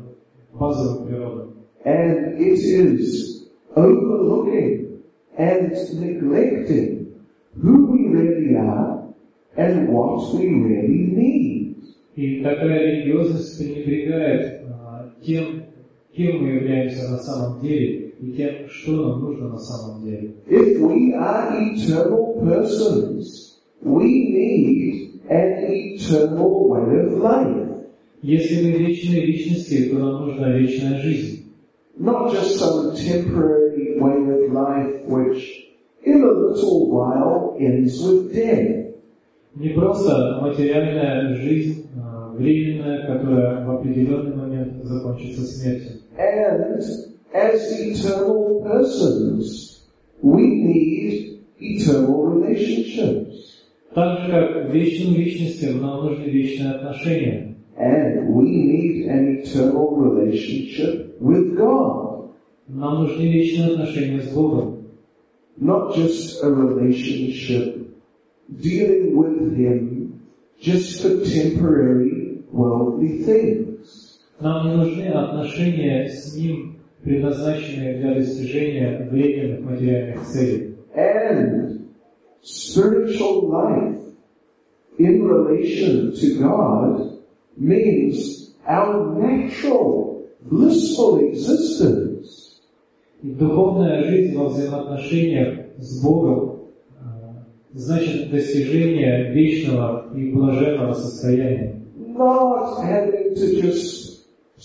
базовую природу. And it is overlooking and neglecting who we really are and what we really need. И такая религиозность пренебрегает тем, кем мы являемся на самом деле, и тем, что нам нужно на самом деле. If we are eternal persons, we need an eternal way of life. Если мы вечные личности, то нам нужна вечная жизнь. Not just some temporary way of life which in a little while ends with death. Не просто материальная жизнь, временная, которая в определенный момент закончится смертью. And as eternal persons, we need eternal relationships. Так же, как вечным личностям нам нужны вечные отношения. And we need an eternal relationship with God. Нам нужны вечные отношения с Богом. Not just a relationship dealing with Him just for temporary worldly things. Нам не нужны отношения с Ним, предназначенные для достижения временных материальных целей. And spiritual life in relation to God means our natural, blissful existence. И духовная жизнь во взаимоотношениях с Богом э, значит достижение вечного и блаженного состояния. Not having to just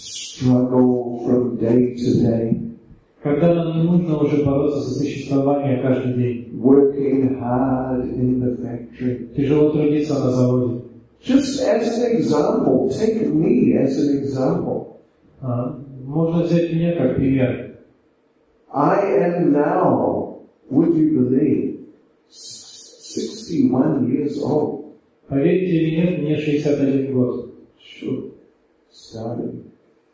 struggle from day to day. Когда нам не нужно уже бороться за существование каждый день. Working hard in the factory. Тяжело трудиться на заводе. Just as an example, take me as an example. А, можно взять меня как пример. I am now, would you believe, sixty sixty-one years old. Поверьте или нет, мне шестьдесят один год. Sure. Starting.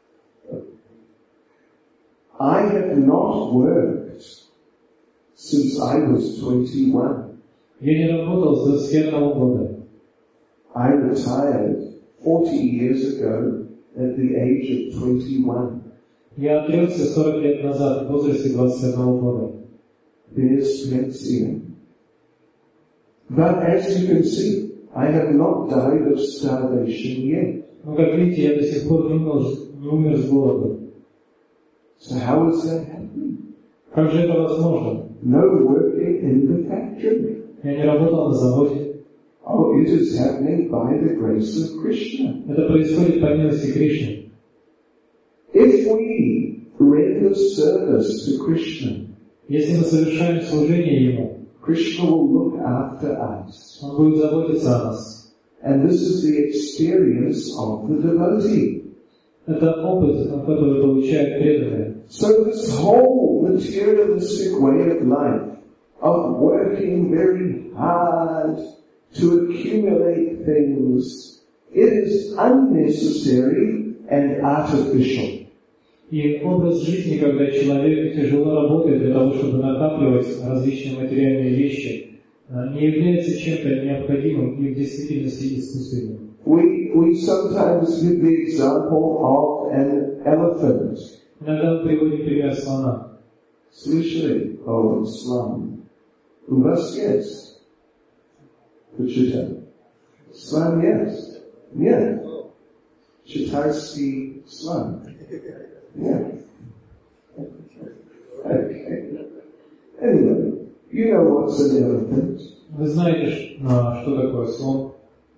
I have not worked since I was twenty-one. Я не работал с двадцати одного года. I retired forty years ago at the age of twenty-one. Я отрекся сорок лет назад, в возрасте двадцати одного года. There's pension. But as you can see, I have not died of starvation yet. Но, как видите, я до сих пор не умер, не умер с голоду. So how is that happening? Как же это возможно? No working in the factory. Я не работал на заводе. Oh, it is happening by the grace of Krishna. Это происходит по милости Кришны. If we render service to Krishna, Если мы совершаем служение Ему, Krishna will look after us. Он будет заботиться о нас. And this is the experience of the devotee. Это опыт, который получают преданные. So this whole materialistic way of life, of working very hard to accumulate things, it is unnecessary and artificial. И образ жизни, когда человек тяжело работает для того, чтобы накапливать различные материальные вещи, не является чем-то необходимым и в действительности искусственным. We, we sometimes give the example of an elephant. Иногда мы приводим пример слона. Слышали о слоне? У вас есть? Почитай. Слон есть? Нет. Китайский слон. Нет. Okay. Anyway, you know what's an elephant? Вы знаете, что такое слон?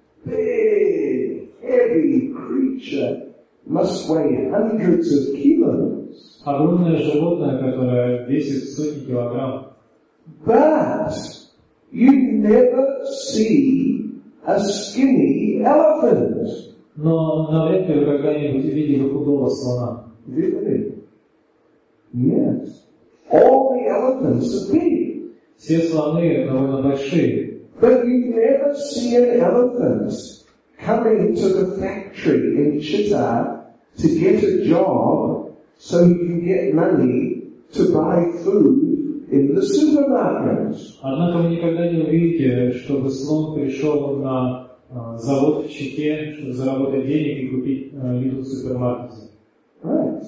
Big, heavy creature must weigh hundreds of kilos. Огромное животное, которое весит сотни килограмм. But you never see a skinny elephant. Но навряд ли вы когда-нибудь видели худого слона. Really? Yes. All the elephants are big. Все слоны довольно большие. But you never see an elephant coming to the factory in Chitta to get a job so he can get money to buy food in the supermarket. Однако вы никогда не увидите, чтобы слон пришел на uh, завод в Чите, чтобы заработать денег и купить uh, еду в супермаркете. Right.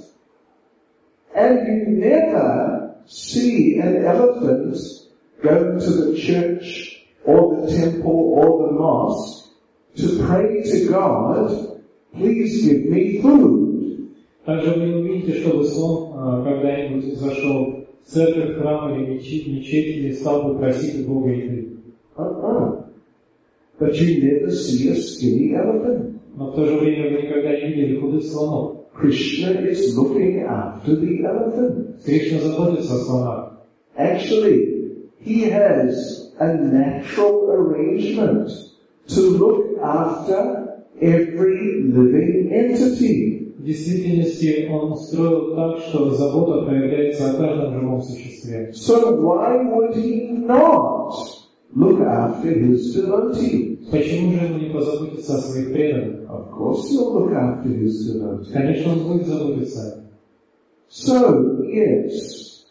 And you never see an elephant go to the church or the temple or the mosque to pray to God, please give me food. Также вы не увидите, чтобы слон uh, когда-нибудь зашел в церковь, храм или мечеть, мечеть и стал бы просить у Бога еды. Uh-uh. But you never see a skinny elephant. Но в то же время вы никогда не видели худых слонов. Krishna is looking after the elephant. Кришна заботится о слонах. Actually, he has a natural arrangement to look after every living entity. В действительности он устроил так, что забота проявляется о каждом живом существе. So why would he not look after his devotees? Почему же ему не позаботиться о своих преданных? Of course he'll look after his devotees. Конечно, он будет заботиться. So, yes,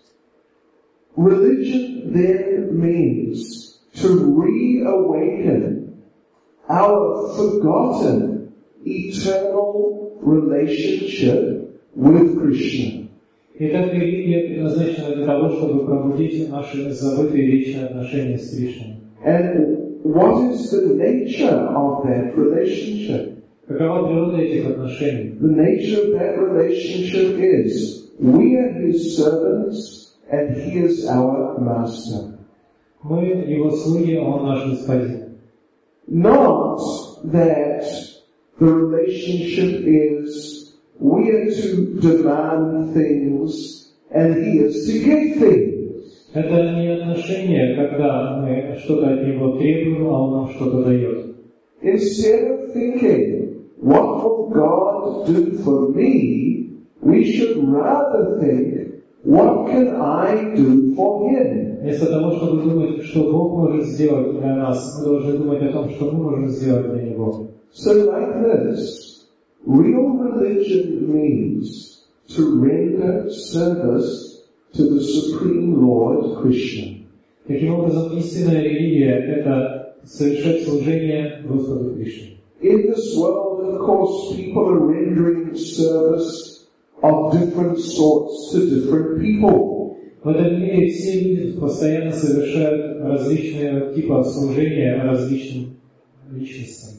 religion then means to reawaken our forgotten eternal relationship with Krishna. Итак, религия предназначена для того, чтобы пробудить наши забытые личные отношения с Кришной. And what is the nature of that relationship? Какова природа этих отношений? The nature of that relationship is we are His servants and He is our master. Мы Его слуги, а Он наш Господин. Not that the relationship is we are to demand things and He is to give things. Это не отношение, когда мы что-то от Него требуем, а Он нам что-то дает. Instead of thinking, what will God do for me, we should rather think, what can I do for him? Вместо того, чтобы думать, что Бог может сделать для нас, мы должны думать о том, что мы можем сделать для Него. So like this, real religion means to render service to the Supreme Lord Krishna. Таким образом, истинная религия – это совершать служение Господу Кришне. In this world, of course, people are rendering service of different sorts to different people. В этом мире все люди постоянно совершают различные типы служения различным личностям.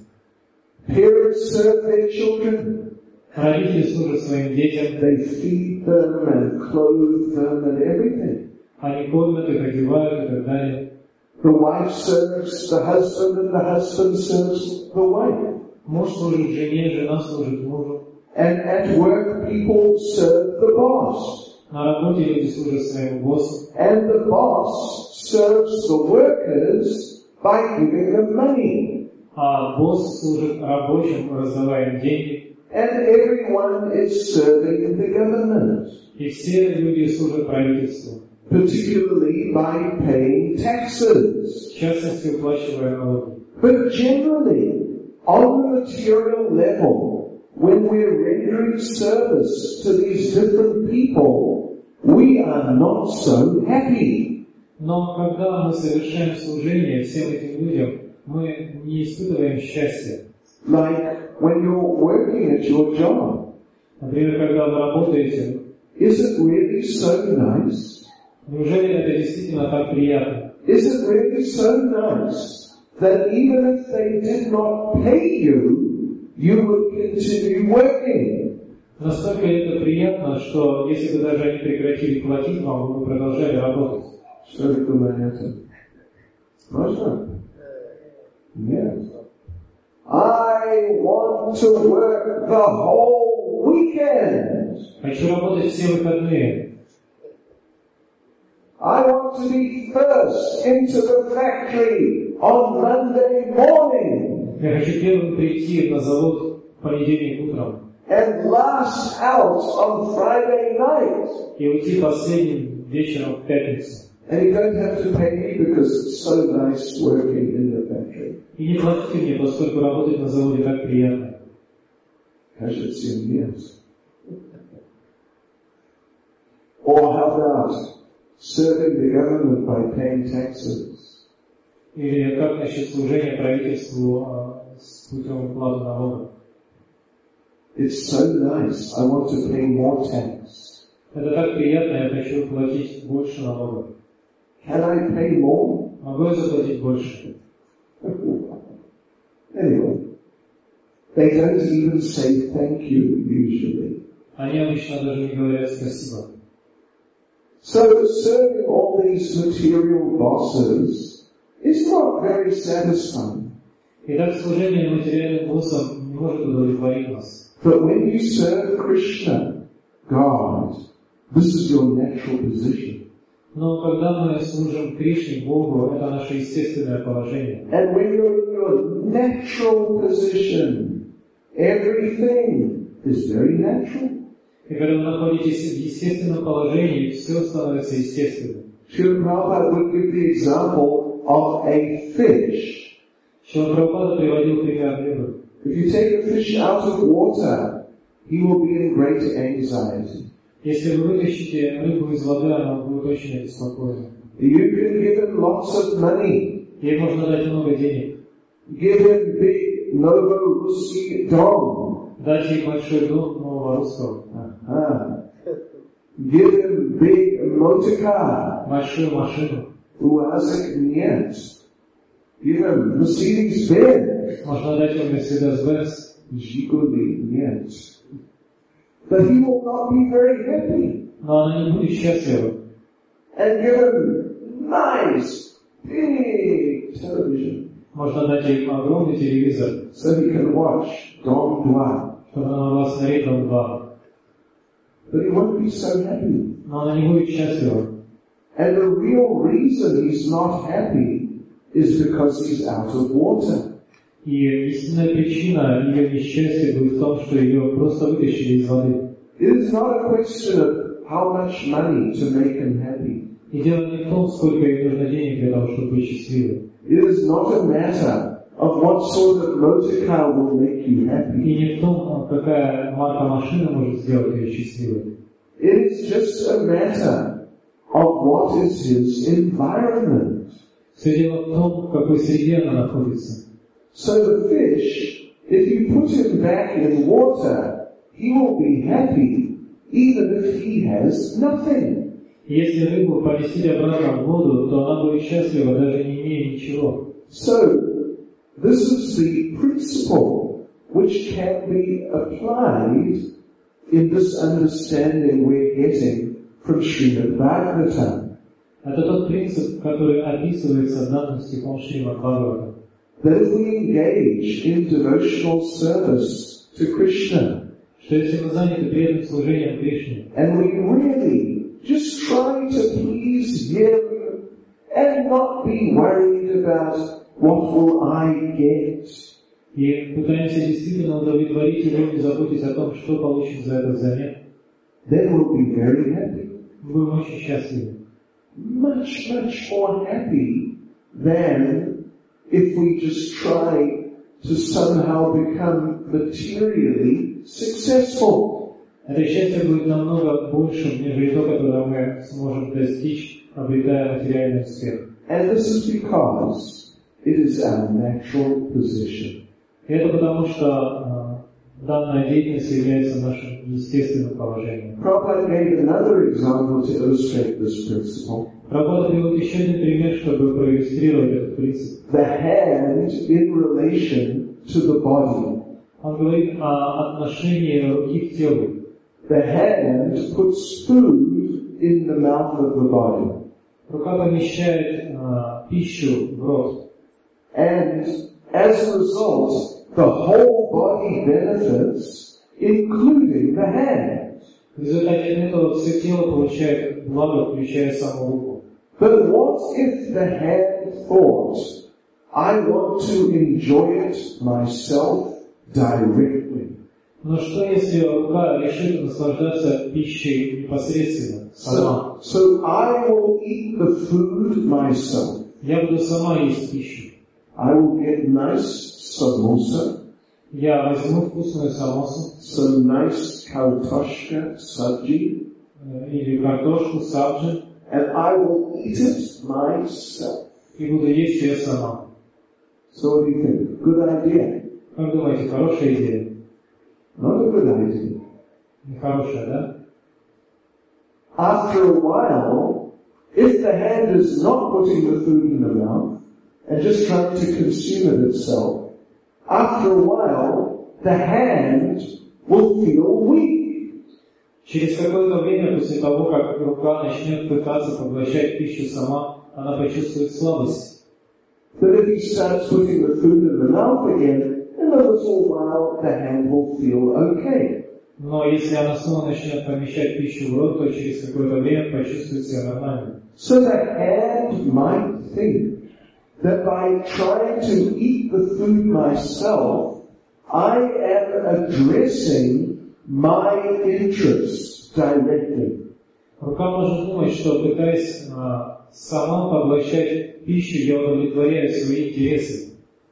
Parents serve their children. Родители служат своим детям. They feed them and clothe them and everything. Они кормят их, одевают и так далее. The wife serves the husband and the husband serves the wife. Муж служит жене, жена служит мужу. And at work people serve the boss. На работе люди служат своему боссу. And the boss serves the workers by giving them money. А босс служит рабочим, раздавая им деньги. And everyone is serving the government. И все люди служат правительству. Particularly by paying taxes. В частности, уплачивая налоги. But generally, on the material level, when we're rendering service to these different people, we are not so happy. Но когда мы совершаем служение всем этим людям, мы не испытываем счастья. Like when you're working at your job. Например, когда вы работаете, is it really so nice? Неужели это действительно так приятно? Is it really so nice that even if they did not pay you, you would continue working? Настолько это приятно, что если бы даже они прекратили платить вам, вы бы продолжали работать. Что это это? Можно? Yes. I want to work the whole weekend. Хочу работать все выходные. I want to be first into the factory on Monday morning. Я хочу первым прийти на завод в понедельник утром. And last out on Friday night. И уйти последним вечером в пятницу. And you don't have to pay me because it's so nice working in the factory. И не платите мне, поскольку работать на заводе так приятно. Кажется, нет. Or how about serving the government by paying taxes? Или как насчет служения правительству с путем уплаты налогов? It's so nice. I want to pay more tax. Это так приятно, я хочу платить больше налогов. Can I pay more? Могу я заплатить больше? Anyway, they don't even say thank you usually. Они обычно даже не говорят спасибо. So serving all these material bosses is not very satisfying. Итак, служение материальным боссам не может удовлетворить нас. But when you serve Krishna, God, this is your natural position. Но когда мы служим Кришне, Богу, это наше естественное положение. And when you're in your natural position, everything is very natural. И когда вы находитесь в естественном положении, все становится естественным. Srila Prabhupada would give the example of a fish. Шрила Прабхупада приводил пример рыбы. If you take a fish out of water, he will be in great anxiety. Если вы вытащите рыбу из воды, она будет очень обеспокоена. You can give him lots of money. Ей можно дать много денег. Give him big Novorusский dom. Дать ей большой дом нового русского. Uh-huh. Give him big motor car. Большую машину. Uazak нет. Give him Mercedes-Benz. Можно дать ему Mercedes-Benz. Жигули нет. But he will not be very happy. Но она не будет счастлива. And give him nice, big television. Можно дать ей огромный телевизор. So he can watch Don Juan. Чтобы она могла смотреть Дом два. But he won't be so happy. Но она не будет счастлива. And the real reason he's not happy is because he's out of water. И истинная причина ее несчастья будет в том, что ее просто вытащили из воды. It is not a question of how much money to make him happy. И дело не в том, сколько им нужно денег для того, чтобы быть счастливым. It is not a matter of what sort of motor car will make you happy. И не в том, какая марка машины может сделать ее счастливой. It is just a matter of what is his environment. Все дело в том, в какой среде она находится. So the fish, if you put him back in water, he will be happy even if he has nothing. Если рыбу поместить обратно в воду, то она будет счастлива, даже не имея ничего. So, this is the principle which can be applied in this understanding we're getting from Srimad Bhagavatam. Это тот принцип, который описывается данным стихом Шримад Бхагаватам. That if we engage in devotional service to Krishna, что если мы заняты преданным служением Кришне, and we really just try to please Him and not be worried about what will I get. И пытаемся действительно удовлетворить Его, не заботясь о том, что получим за это взамен, then we'll be very happy. будем очень счастливы. Much, much more happy than if we just try to somehow become materially successful. Это счастье будет намного большим, нежели то, которое мы сможем достичь, обретая материальный успех. And this is because it is our natural position. И это потому, что э, данная деятельность является нашим естественным положением. Prabhupada gave another example to illustrate this principle. Прабхупада приводит еще один пример, чтобы проиллюстрировать этот принцип. The hand in relation to the body. Он говорит о отношении руки к телу. The hand puts food in the mouth of the body. Рука помещает э, пищу в рот. And as a result, the whole body benefits, including the hand. В результате этого все тело получает благо, включая саму руку. But what if the hand thought, I want to enjoy it myself directly? Но что если рука решит наслаждаться пищей непосредственно, сама? So, so I will eat the food myself. Я буду сама есть пищу. I will get nice samosa, Я возьму вкусную самосу, some nice kartoshka sabji, э, или картошку, сабджи, and I will eat it myself. и буду есть ее сама. So what do you think? Good idea? Как думаете, хорошая идея? Not a good idea. Нехорошая, да? After a while, if the hand is not putting the food in the mouth and just trying to consume it itself, after a while, the hand will feel weak. Через какое-то время, после того, как рука начнет пытаться поглощать пищу сама, она почувствует слабость. But if he starts putting the food in the mouth again, in a little while, the hand will feel okay. Но если она снова начнет помещать пищу в рот, то через какое-то время почувствует себя нормально. So the hand might think that by trying to eat the food myself, I am addressing my interests directly. Рука может думать, что пытаясь а, сама поглощать пищу, я удовлетворяю свои интересы.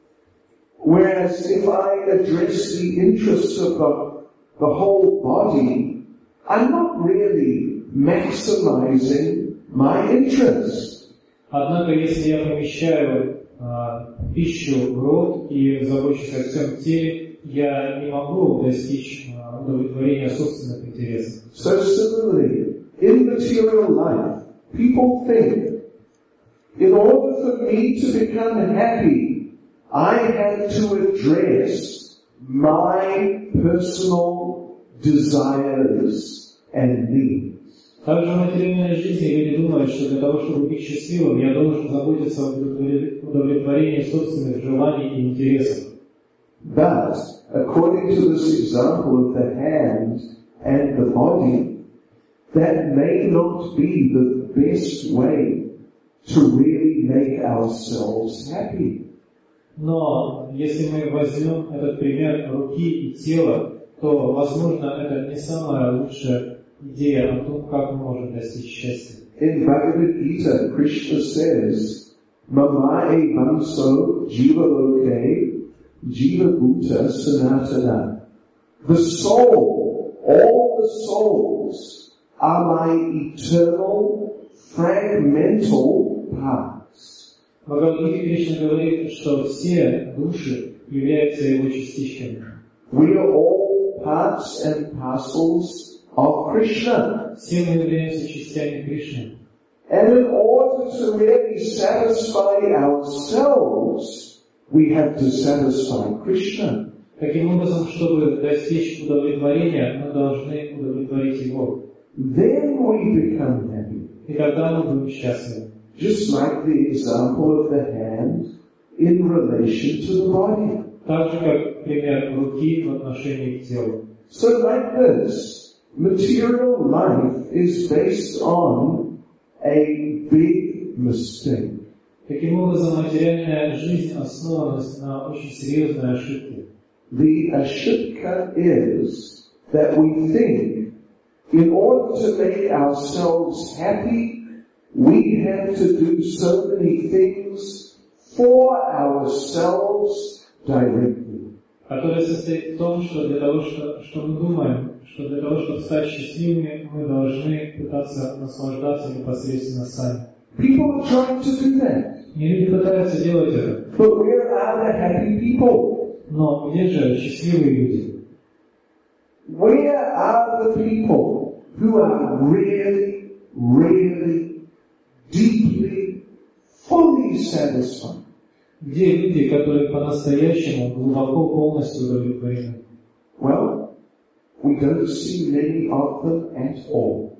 Whereas if I address the interests of the, the whole body, I'm not really maximizing my interest. Однако, если я помещаю а, пищу в рот и забочусь о всем теле, я не могу достичь а, удовлетворения собственных интересов. So similarly, in material life, people think, in order for me to become happy, I have to address my personal desires and needs. Также в материальной жизни люди думают, что для того, чтобы быть счастливым, я должен заботиться о удовлетворении собственных желаний и интересов. But, according to this example of the hand and the body, that may not be the best way to really make ourselves happy. Но если мы возьмем этот пример руки и тела, то, возможно, это не самая лучшая идея о том, как мы можем достичь счастья. In Bhagavad Gita, Krishna says, Mamae Vanso Jiva Loke Jiva Bhuta Sanatana. The soul, all the souls, are my eternal, fragmental parts. В Бхагавад-гите Кришна говорит, что все души являются его частичками. We are all parts and parcels of Krishna. Все мы являемся частями Кришны. And in order to really satisfy ourselves, we have to satisfy Krishna. Таким образом, чтобы достичь удовлетворения, мы должны удовлетворить его. Then we become happy. И тогда мы будем счастливы. Just like the example of the hand in relation to the body. Так же, как пример руки в отношении к телу. So like this, material life is based on a big mistake. Таким образом, материальная жизнь основана на очень серьезной ошибке. The ashipka is that we think in order to make ourselves happy, we have to do so many things for ourselves directly. Которая состоит в том, что для того, что, что мы думаем, что для того, чтобы стать счастливыми, мы должны пытаться наслаждаться непосредственно сами. People are trying to do that. И люди пытаются делать это. But where are the happy people? Но где же счастливые люди? Where are the people who are really, really, deeply, fully satisfied? Где люди, которые по-настоящему глубоко полностью удовлетворены? Well, we don't see many of them at all.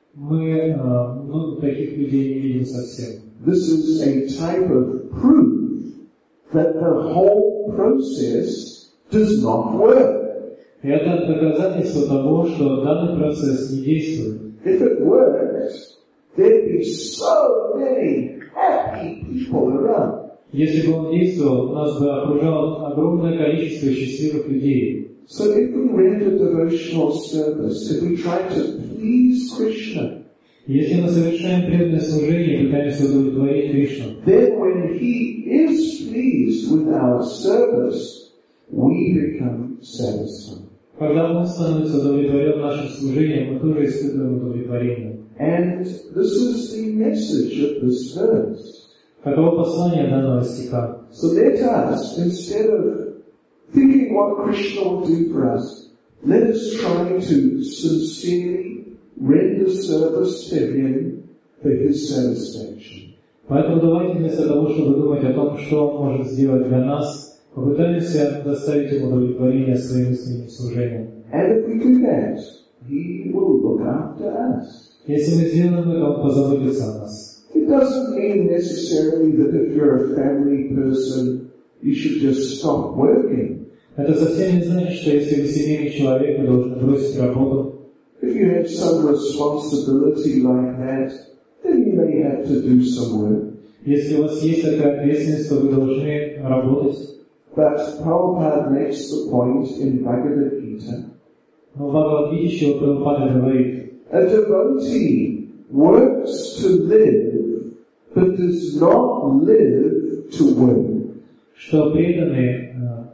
Мы много таких людей не видим совсем. This is a type of proof that the whole process does not work. И это доказательство того, что данный процесс не действует. If it worked, there'd be so many happy people around. Если бы он действовал, нас бы окружало огромное количество счастливых людей. So if we render devotional service, if we try to please Krishna, если мы совершаем преданное служение и пытаемся удовлетворить Кришну, then when He is pleased with our service, we become satisfied. когда Он становится удовлетворен нашим служением, мы тоже испытываем удовлетворение. And this is the message of this verse. Каково послание данного стиха? So let us, instead of thinking what Krishna will do for us, let us try to sincerely render service to Him for His satisfaction. Поэтому давайте вместо того, чтобы думать о том, что Он может сделать для нас, попытаемся доставить Ему удовлетворение своим искренним служением. And if we do that, He will look after us. Если мы сделаем это, Он позаботится о нас. It doesn't mean necessarily that if you're a family person, you should just stop working. Это совсем не значит, что если вы семейный человек, вы должны бросить работу. If you have some responsibility like that, then you may have to do some work. Если у вас есть такая ответственность, то вы должны работать. But Prabhupada makes the point in Bhagavad Gita. Но в Бхагавад-гите еще Прабхупада говорит, A devotee works to live, but does not live to work. Что преданный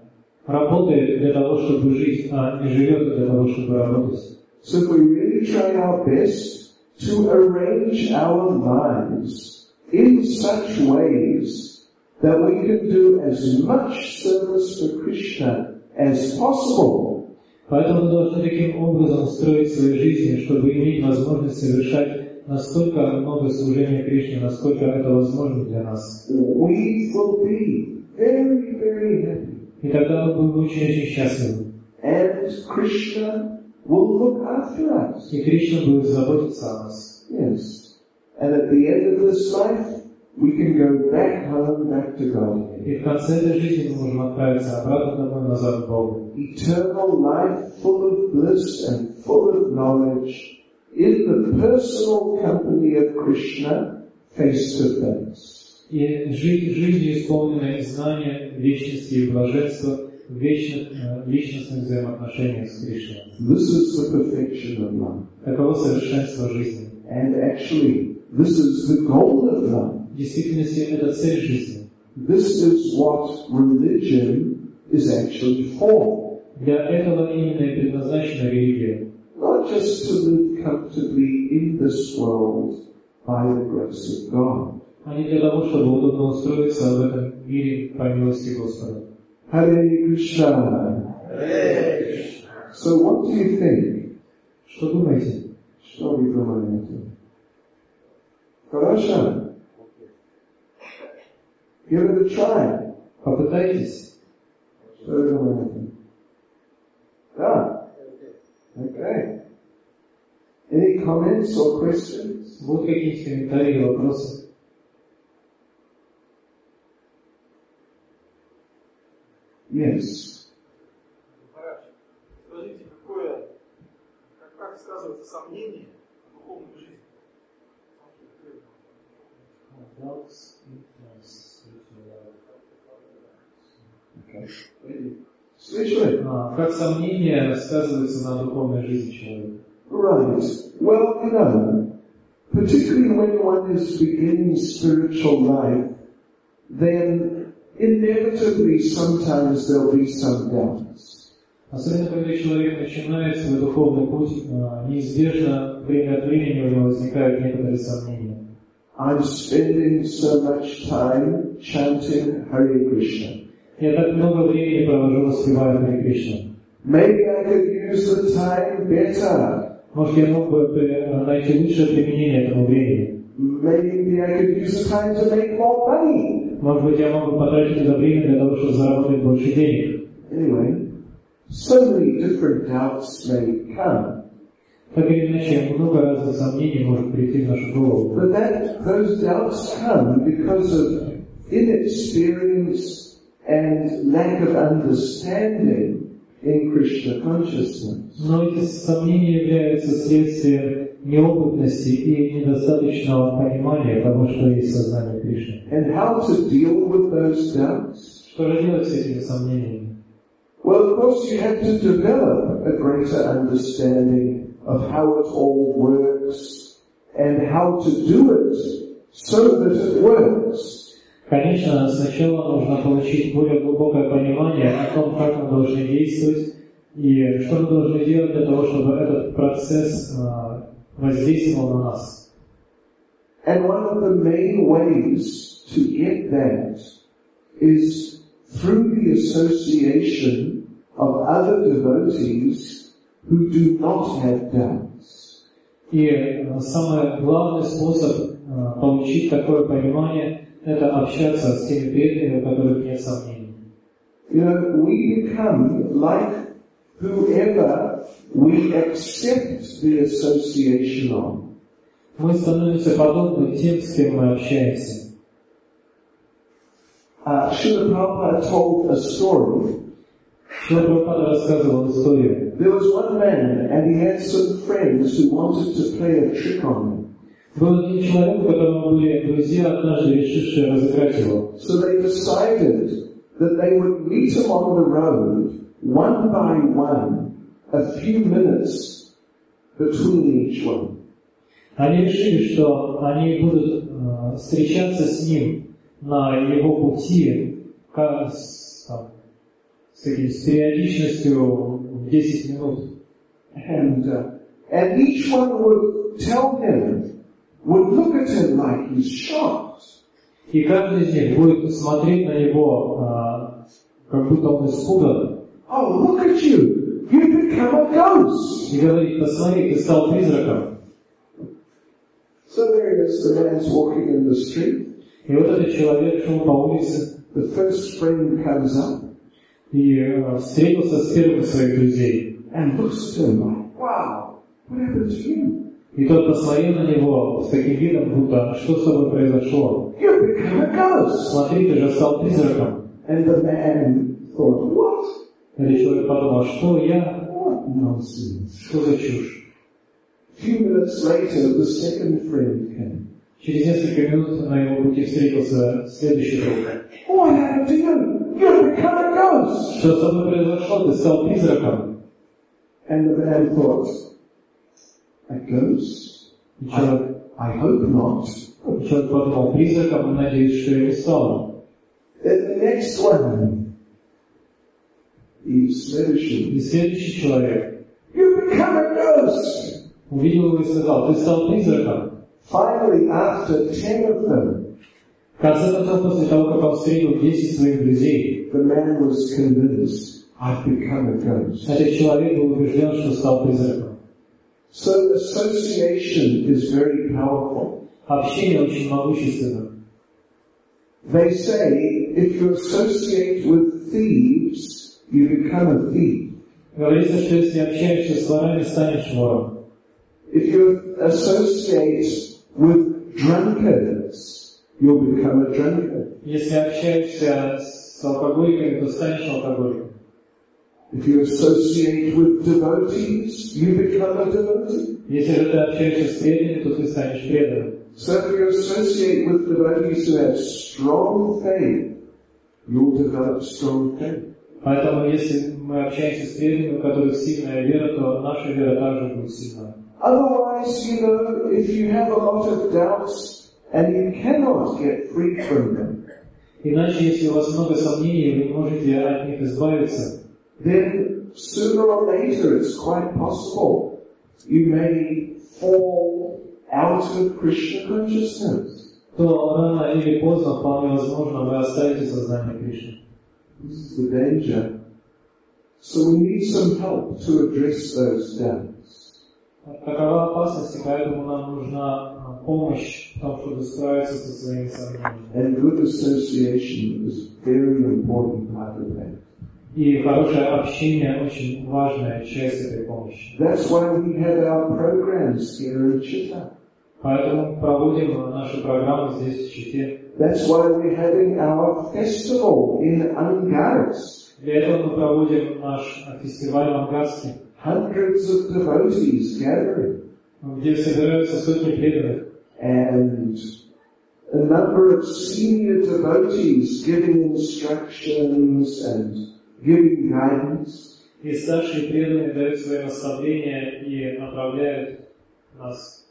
работает для того, чтобы жить, а не живет для того, чтобы работать. So if we really try our best to arrange our lives in such ways that we can do as much service for Krishna as possible, поэтому мы должны таким образом строить свою жизнь, чтобы иметь возможность совершать настолько много служения Кришне, насколько это возможно для нас. we will be very, very happy. И тогда мы будем очень-очень счастливы. And Krishna will look after us. И Кришна будет заботиться о нас. Yes. And at the end of this life, we can go back home, back to God again. И в конце этой жизни мы можем отправиться обратно домой, назад к Богу. Eternal life full of bliss and full of knowledge in the personal company of Krishna face to face. И жить жизнью, исполненной знания, вечности и блаженства в вечных э, личностных взаимоотношениях с Кришной. This is the perfection of love. Таково совершенство жизни. And actually, this is the goal of love. В действительности это цель жизни. This is what religion is actually for. Для этого именно и предназначена религия. Not just to live comfortably in this world by the grace of God. А не для того, чтобы удобно устроиться в этом мире по милости Господа. Hare Krishna. Hare Krishna. So what do you think? Что думаете? Что вы думаете? Хорошо. Give it a try. Попытайтесь. Что вы думаете? Да. Okay. Any comments or questions? Будут какие-нибудь комментарии или вопросы? Yes. Скажите, какое, как, как сказывается сомнение в духовной жизни? Okay. Слышали? А, как сомнение сказывается на духовной жизни человека? Right. Well, you know, particularly when one is beginning spiritual life, then inevitably sometimes there'll be some doubts. Особенно, когда человек начинает свой духовный путь, неизбежно время от времени у него возникают некоторые сомнения. I'm spending so much time chanting Hare Krishna. Я так много времени провожу, воспевая Харе Кришну. Maybe I could use the time better. Может, я мог бы найти лучшее применение этому времени. Maybe I could use the time to make more money. Может быть, я мог бы потратить это время для того, чтобы заработать больше денег. Anyway, so many different doubts may come. Так или иначе, много разных сомнений может прийти в нашу голову. But that, those doubts come because of inexperience and lack of understanding in Krishna consciousness. Но эти сомнения являются следствием неопытности и недостаточного понимания того, что есть сознание Кришны. And how to deal with those doubts? Что же делать с этими сомнениями? Well, of course, you have to develop a greater understanding of how it all works and how to do it so that it works. Конечно, сначала нужно получить более глубокое понимание о том, как мы должны действовать и что мы должны делать для того, чтобы этот процесс uh, воздействовал на нас. And one of the main ways to get that is through the association of other devotees who do not have doubts. И uh, самый главный способ uh, получить такое понимание — это общаться с теми преданными, у которых нет сомнений. You know, we become like whoever we accept the association of. Мы становимся подобны тем, с кем мы общаемся. Uh, Srila Prabhupada told a story. Шрила Прабхупада рассказывал историю. There was one man and he had some friends who wanted to play a trick on him. Был один человек, у которого были друзья, однажды решившие разыграть его. So they decided that they would meet him on the road, one by one, a few minutes between each one. Они решили, что они будут э, встречаться с ним на его пути как, с, там, с, таким, с периодичностью в десять минут. And, uh, and each one would tell him, would look at him like he's shocked. И каждый из них будет смотреть на него, э, как будто он испуган. Oh, look at you! You've become a ghost! И говорит: посмотри, ты стал призраком. So there is the man's walking in the street. И вот этот человек шел по улице. The first friend comes up. И э, встретился с первым из своих друзей. And looks at him like, wow, what happened to you? И тот посмотрел на него с таким видом, будто что с тобой произошло. You've become a ghost! Смотри, ты же стал призраком. And the man thought, what? Этот человек подумал: что я? What nonsense. Что за чушь? A few minutes later, the second friend came. Через несколько минут на его пути встретился следующий друг. What happened to you? You've become a ghost. Что со мной произошло? Ты стал призраком. And the man thought, a ghost? I, I hope not. Человек подумал, призраком, надеюсь, что я не стану. Then the next one, и следующий. И следующий человек You become a ghost. увидел его и сказал, ты стал призраком. Finally, after ten of them, В конце концов, после того, как он встретил десять своих друзей, the man was convinced, I've become a ghost. этот человек был убежден, что стал призраком. So association is very powerful. Общение очень могущественно. They say, if you associate with thieves, you become a thief. Говорится, что если общаешься с ворами, станешь вором. If you associate with drunkards, you'll become a drunkard. Если общаешься с алкоголиками, то станешь алкоголиком. If you associate with devotees, you become a devotee. Если же ты общаешься с преданными, то ты станешь преданным. So if you associate with devotees who have strong faith, you'll develop strong faith. Поэтому, если мы общаемся с преданными, у которых сильная вера, то наша вера также будет сильна. Otherwise, you know, if you have a lot of doubts and you cannot get free from them, Иначе, если у вас много сомнений, вы не можете от них избавиться, then sooner or later it's quite possible you may fall out of Krishna consciousness. то рано или поздно, вполне возможно, вы оставите сознание Кришны. This is the danger. So we need some help to address those doubts. Такова опасность, и поэтому нам нужна помощь в том, чтобы справиться со своими сомнениями. And good association is a very important part of that. И хорошее общение очень важная часть этой помощи. That's why we have our programs here in Chitta. Поэтому проводим наши программы здесь, в Чите. That's why we're having our festival in Angaras. Для этого мы проводим наш фестиваль в Ангарске, Hundreds of devotees gathering. где собираются сотни преданных. And a number of senior devotees giving instructions and giving guidance. И старшие преданные дают свои наставления и направляют нас.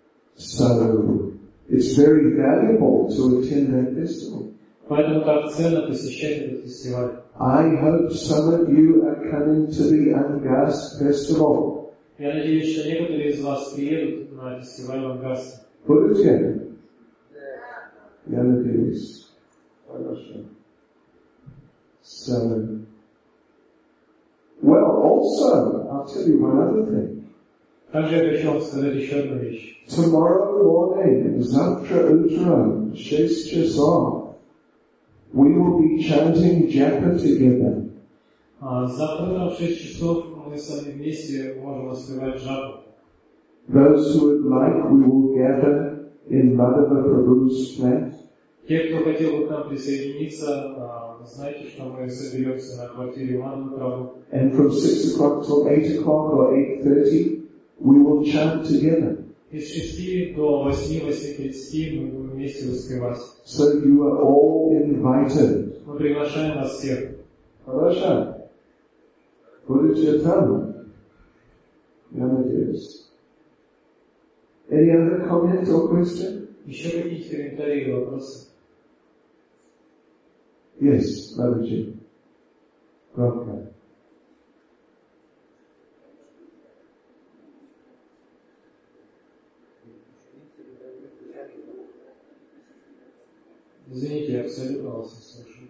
So it's very valuable to attend that festival. Поэтому так ценно посещать этот фестиваль. I hope some of you are coming to the Angas festival. Я надеюсь, что некоторые из вас приедут на фестиваль в Ангарске. Будете? Я надеюсь. Хорошо. So, well, also, I'll tell you one other thing. Также я хочу вам сказать еще одну вещь. Tomorrow morning, завтра утром, шесть часов, we will be chanting japa together. А завтра утром в шесть часов мы с вами вместе можем воспевать джапу. Those who would like, we will gather in Madhava Prabhu's flat. Те, кто хотел бы к нам присоединиться, знаете, что мы соберемся на квартире Мадхавы Прабху. And from six o'clock till eight o'clock or eight thirty, we will chant together. И с шести до восьми, восьми тридцати мы будем вместе воспевать. So you are all invited. Мы приглашаем вас всех. Хорошо. Будете там? Я надеюсь. Any other comment or question? Еще какие-то комментарии или вопросы? Yes, Babaji. Welcome. Извините, я абсолютно вас не слышу.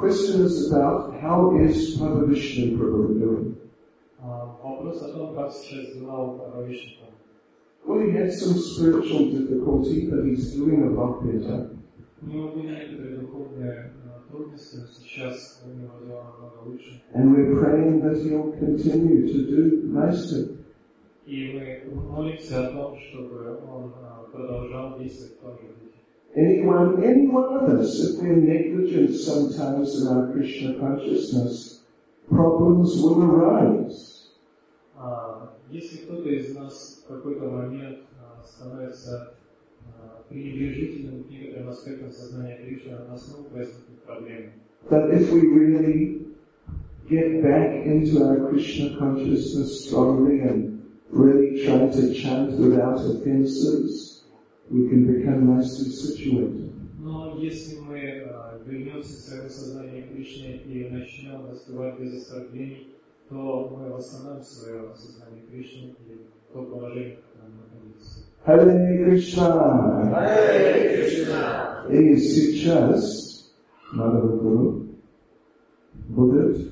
question is about how is Prabhu Vishnu Prabhu doing? Вопрос о том, как сейчас дела у Прабху Вишну. Well, he had some spiritual difficulty, but he's doing a lot better. У него были некоторые духовные трудности, но сейчас у него дела намного лучше. And we're praying that he'll continue to do nicely. И мы молимся о том, чтобы он продолжал действовать в том же духе. Anyone, any one of us, if we're negligent sometimes in our Krishna consciousness, problems will arise. Если кто-то из нас в какой-то момент становится пренебрежительным к некоторым аспектам сознания Кришны, у нас могут возникнуть проблемы. But if we really get back into our Krishna consciousness strongly and really try to chant without offenses, we can become nicely situated. Но если мы вернемся к своему сознанию Кришны и начнем воспевать без оскорблений, то мы восстановим свое сознание Кришны и то положение, в котором мы находимся. Hare Krishna! Hare Krishna! И сейчас Madhavaguru будет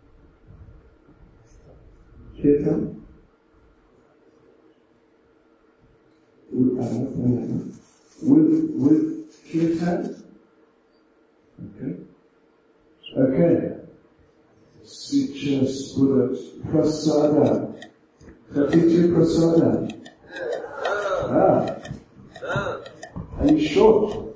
Kirtan. With, with Kirtan? Okay. Okay. Сейчас будет Prasada. Хотите Prasada? Ah. Are you sure?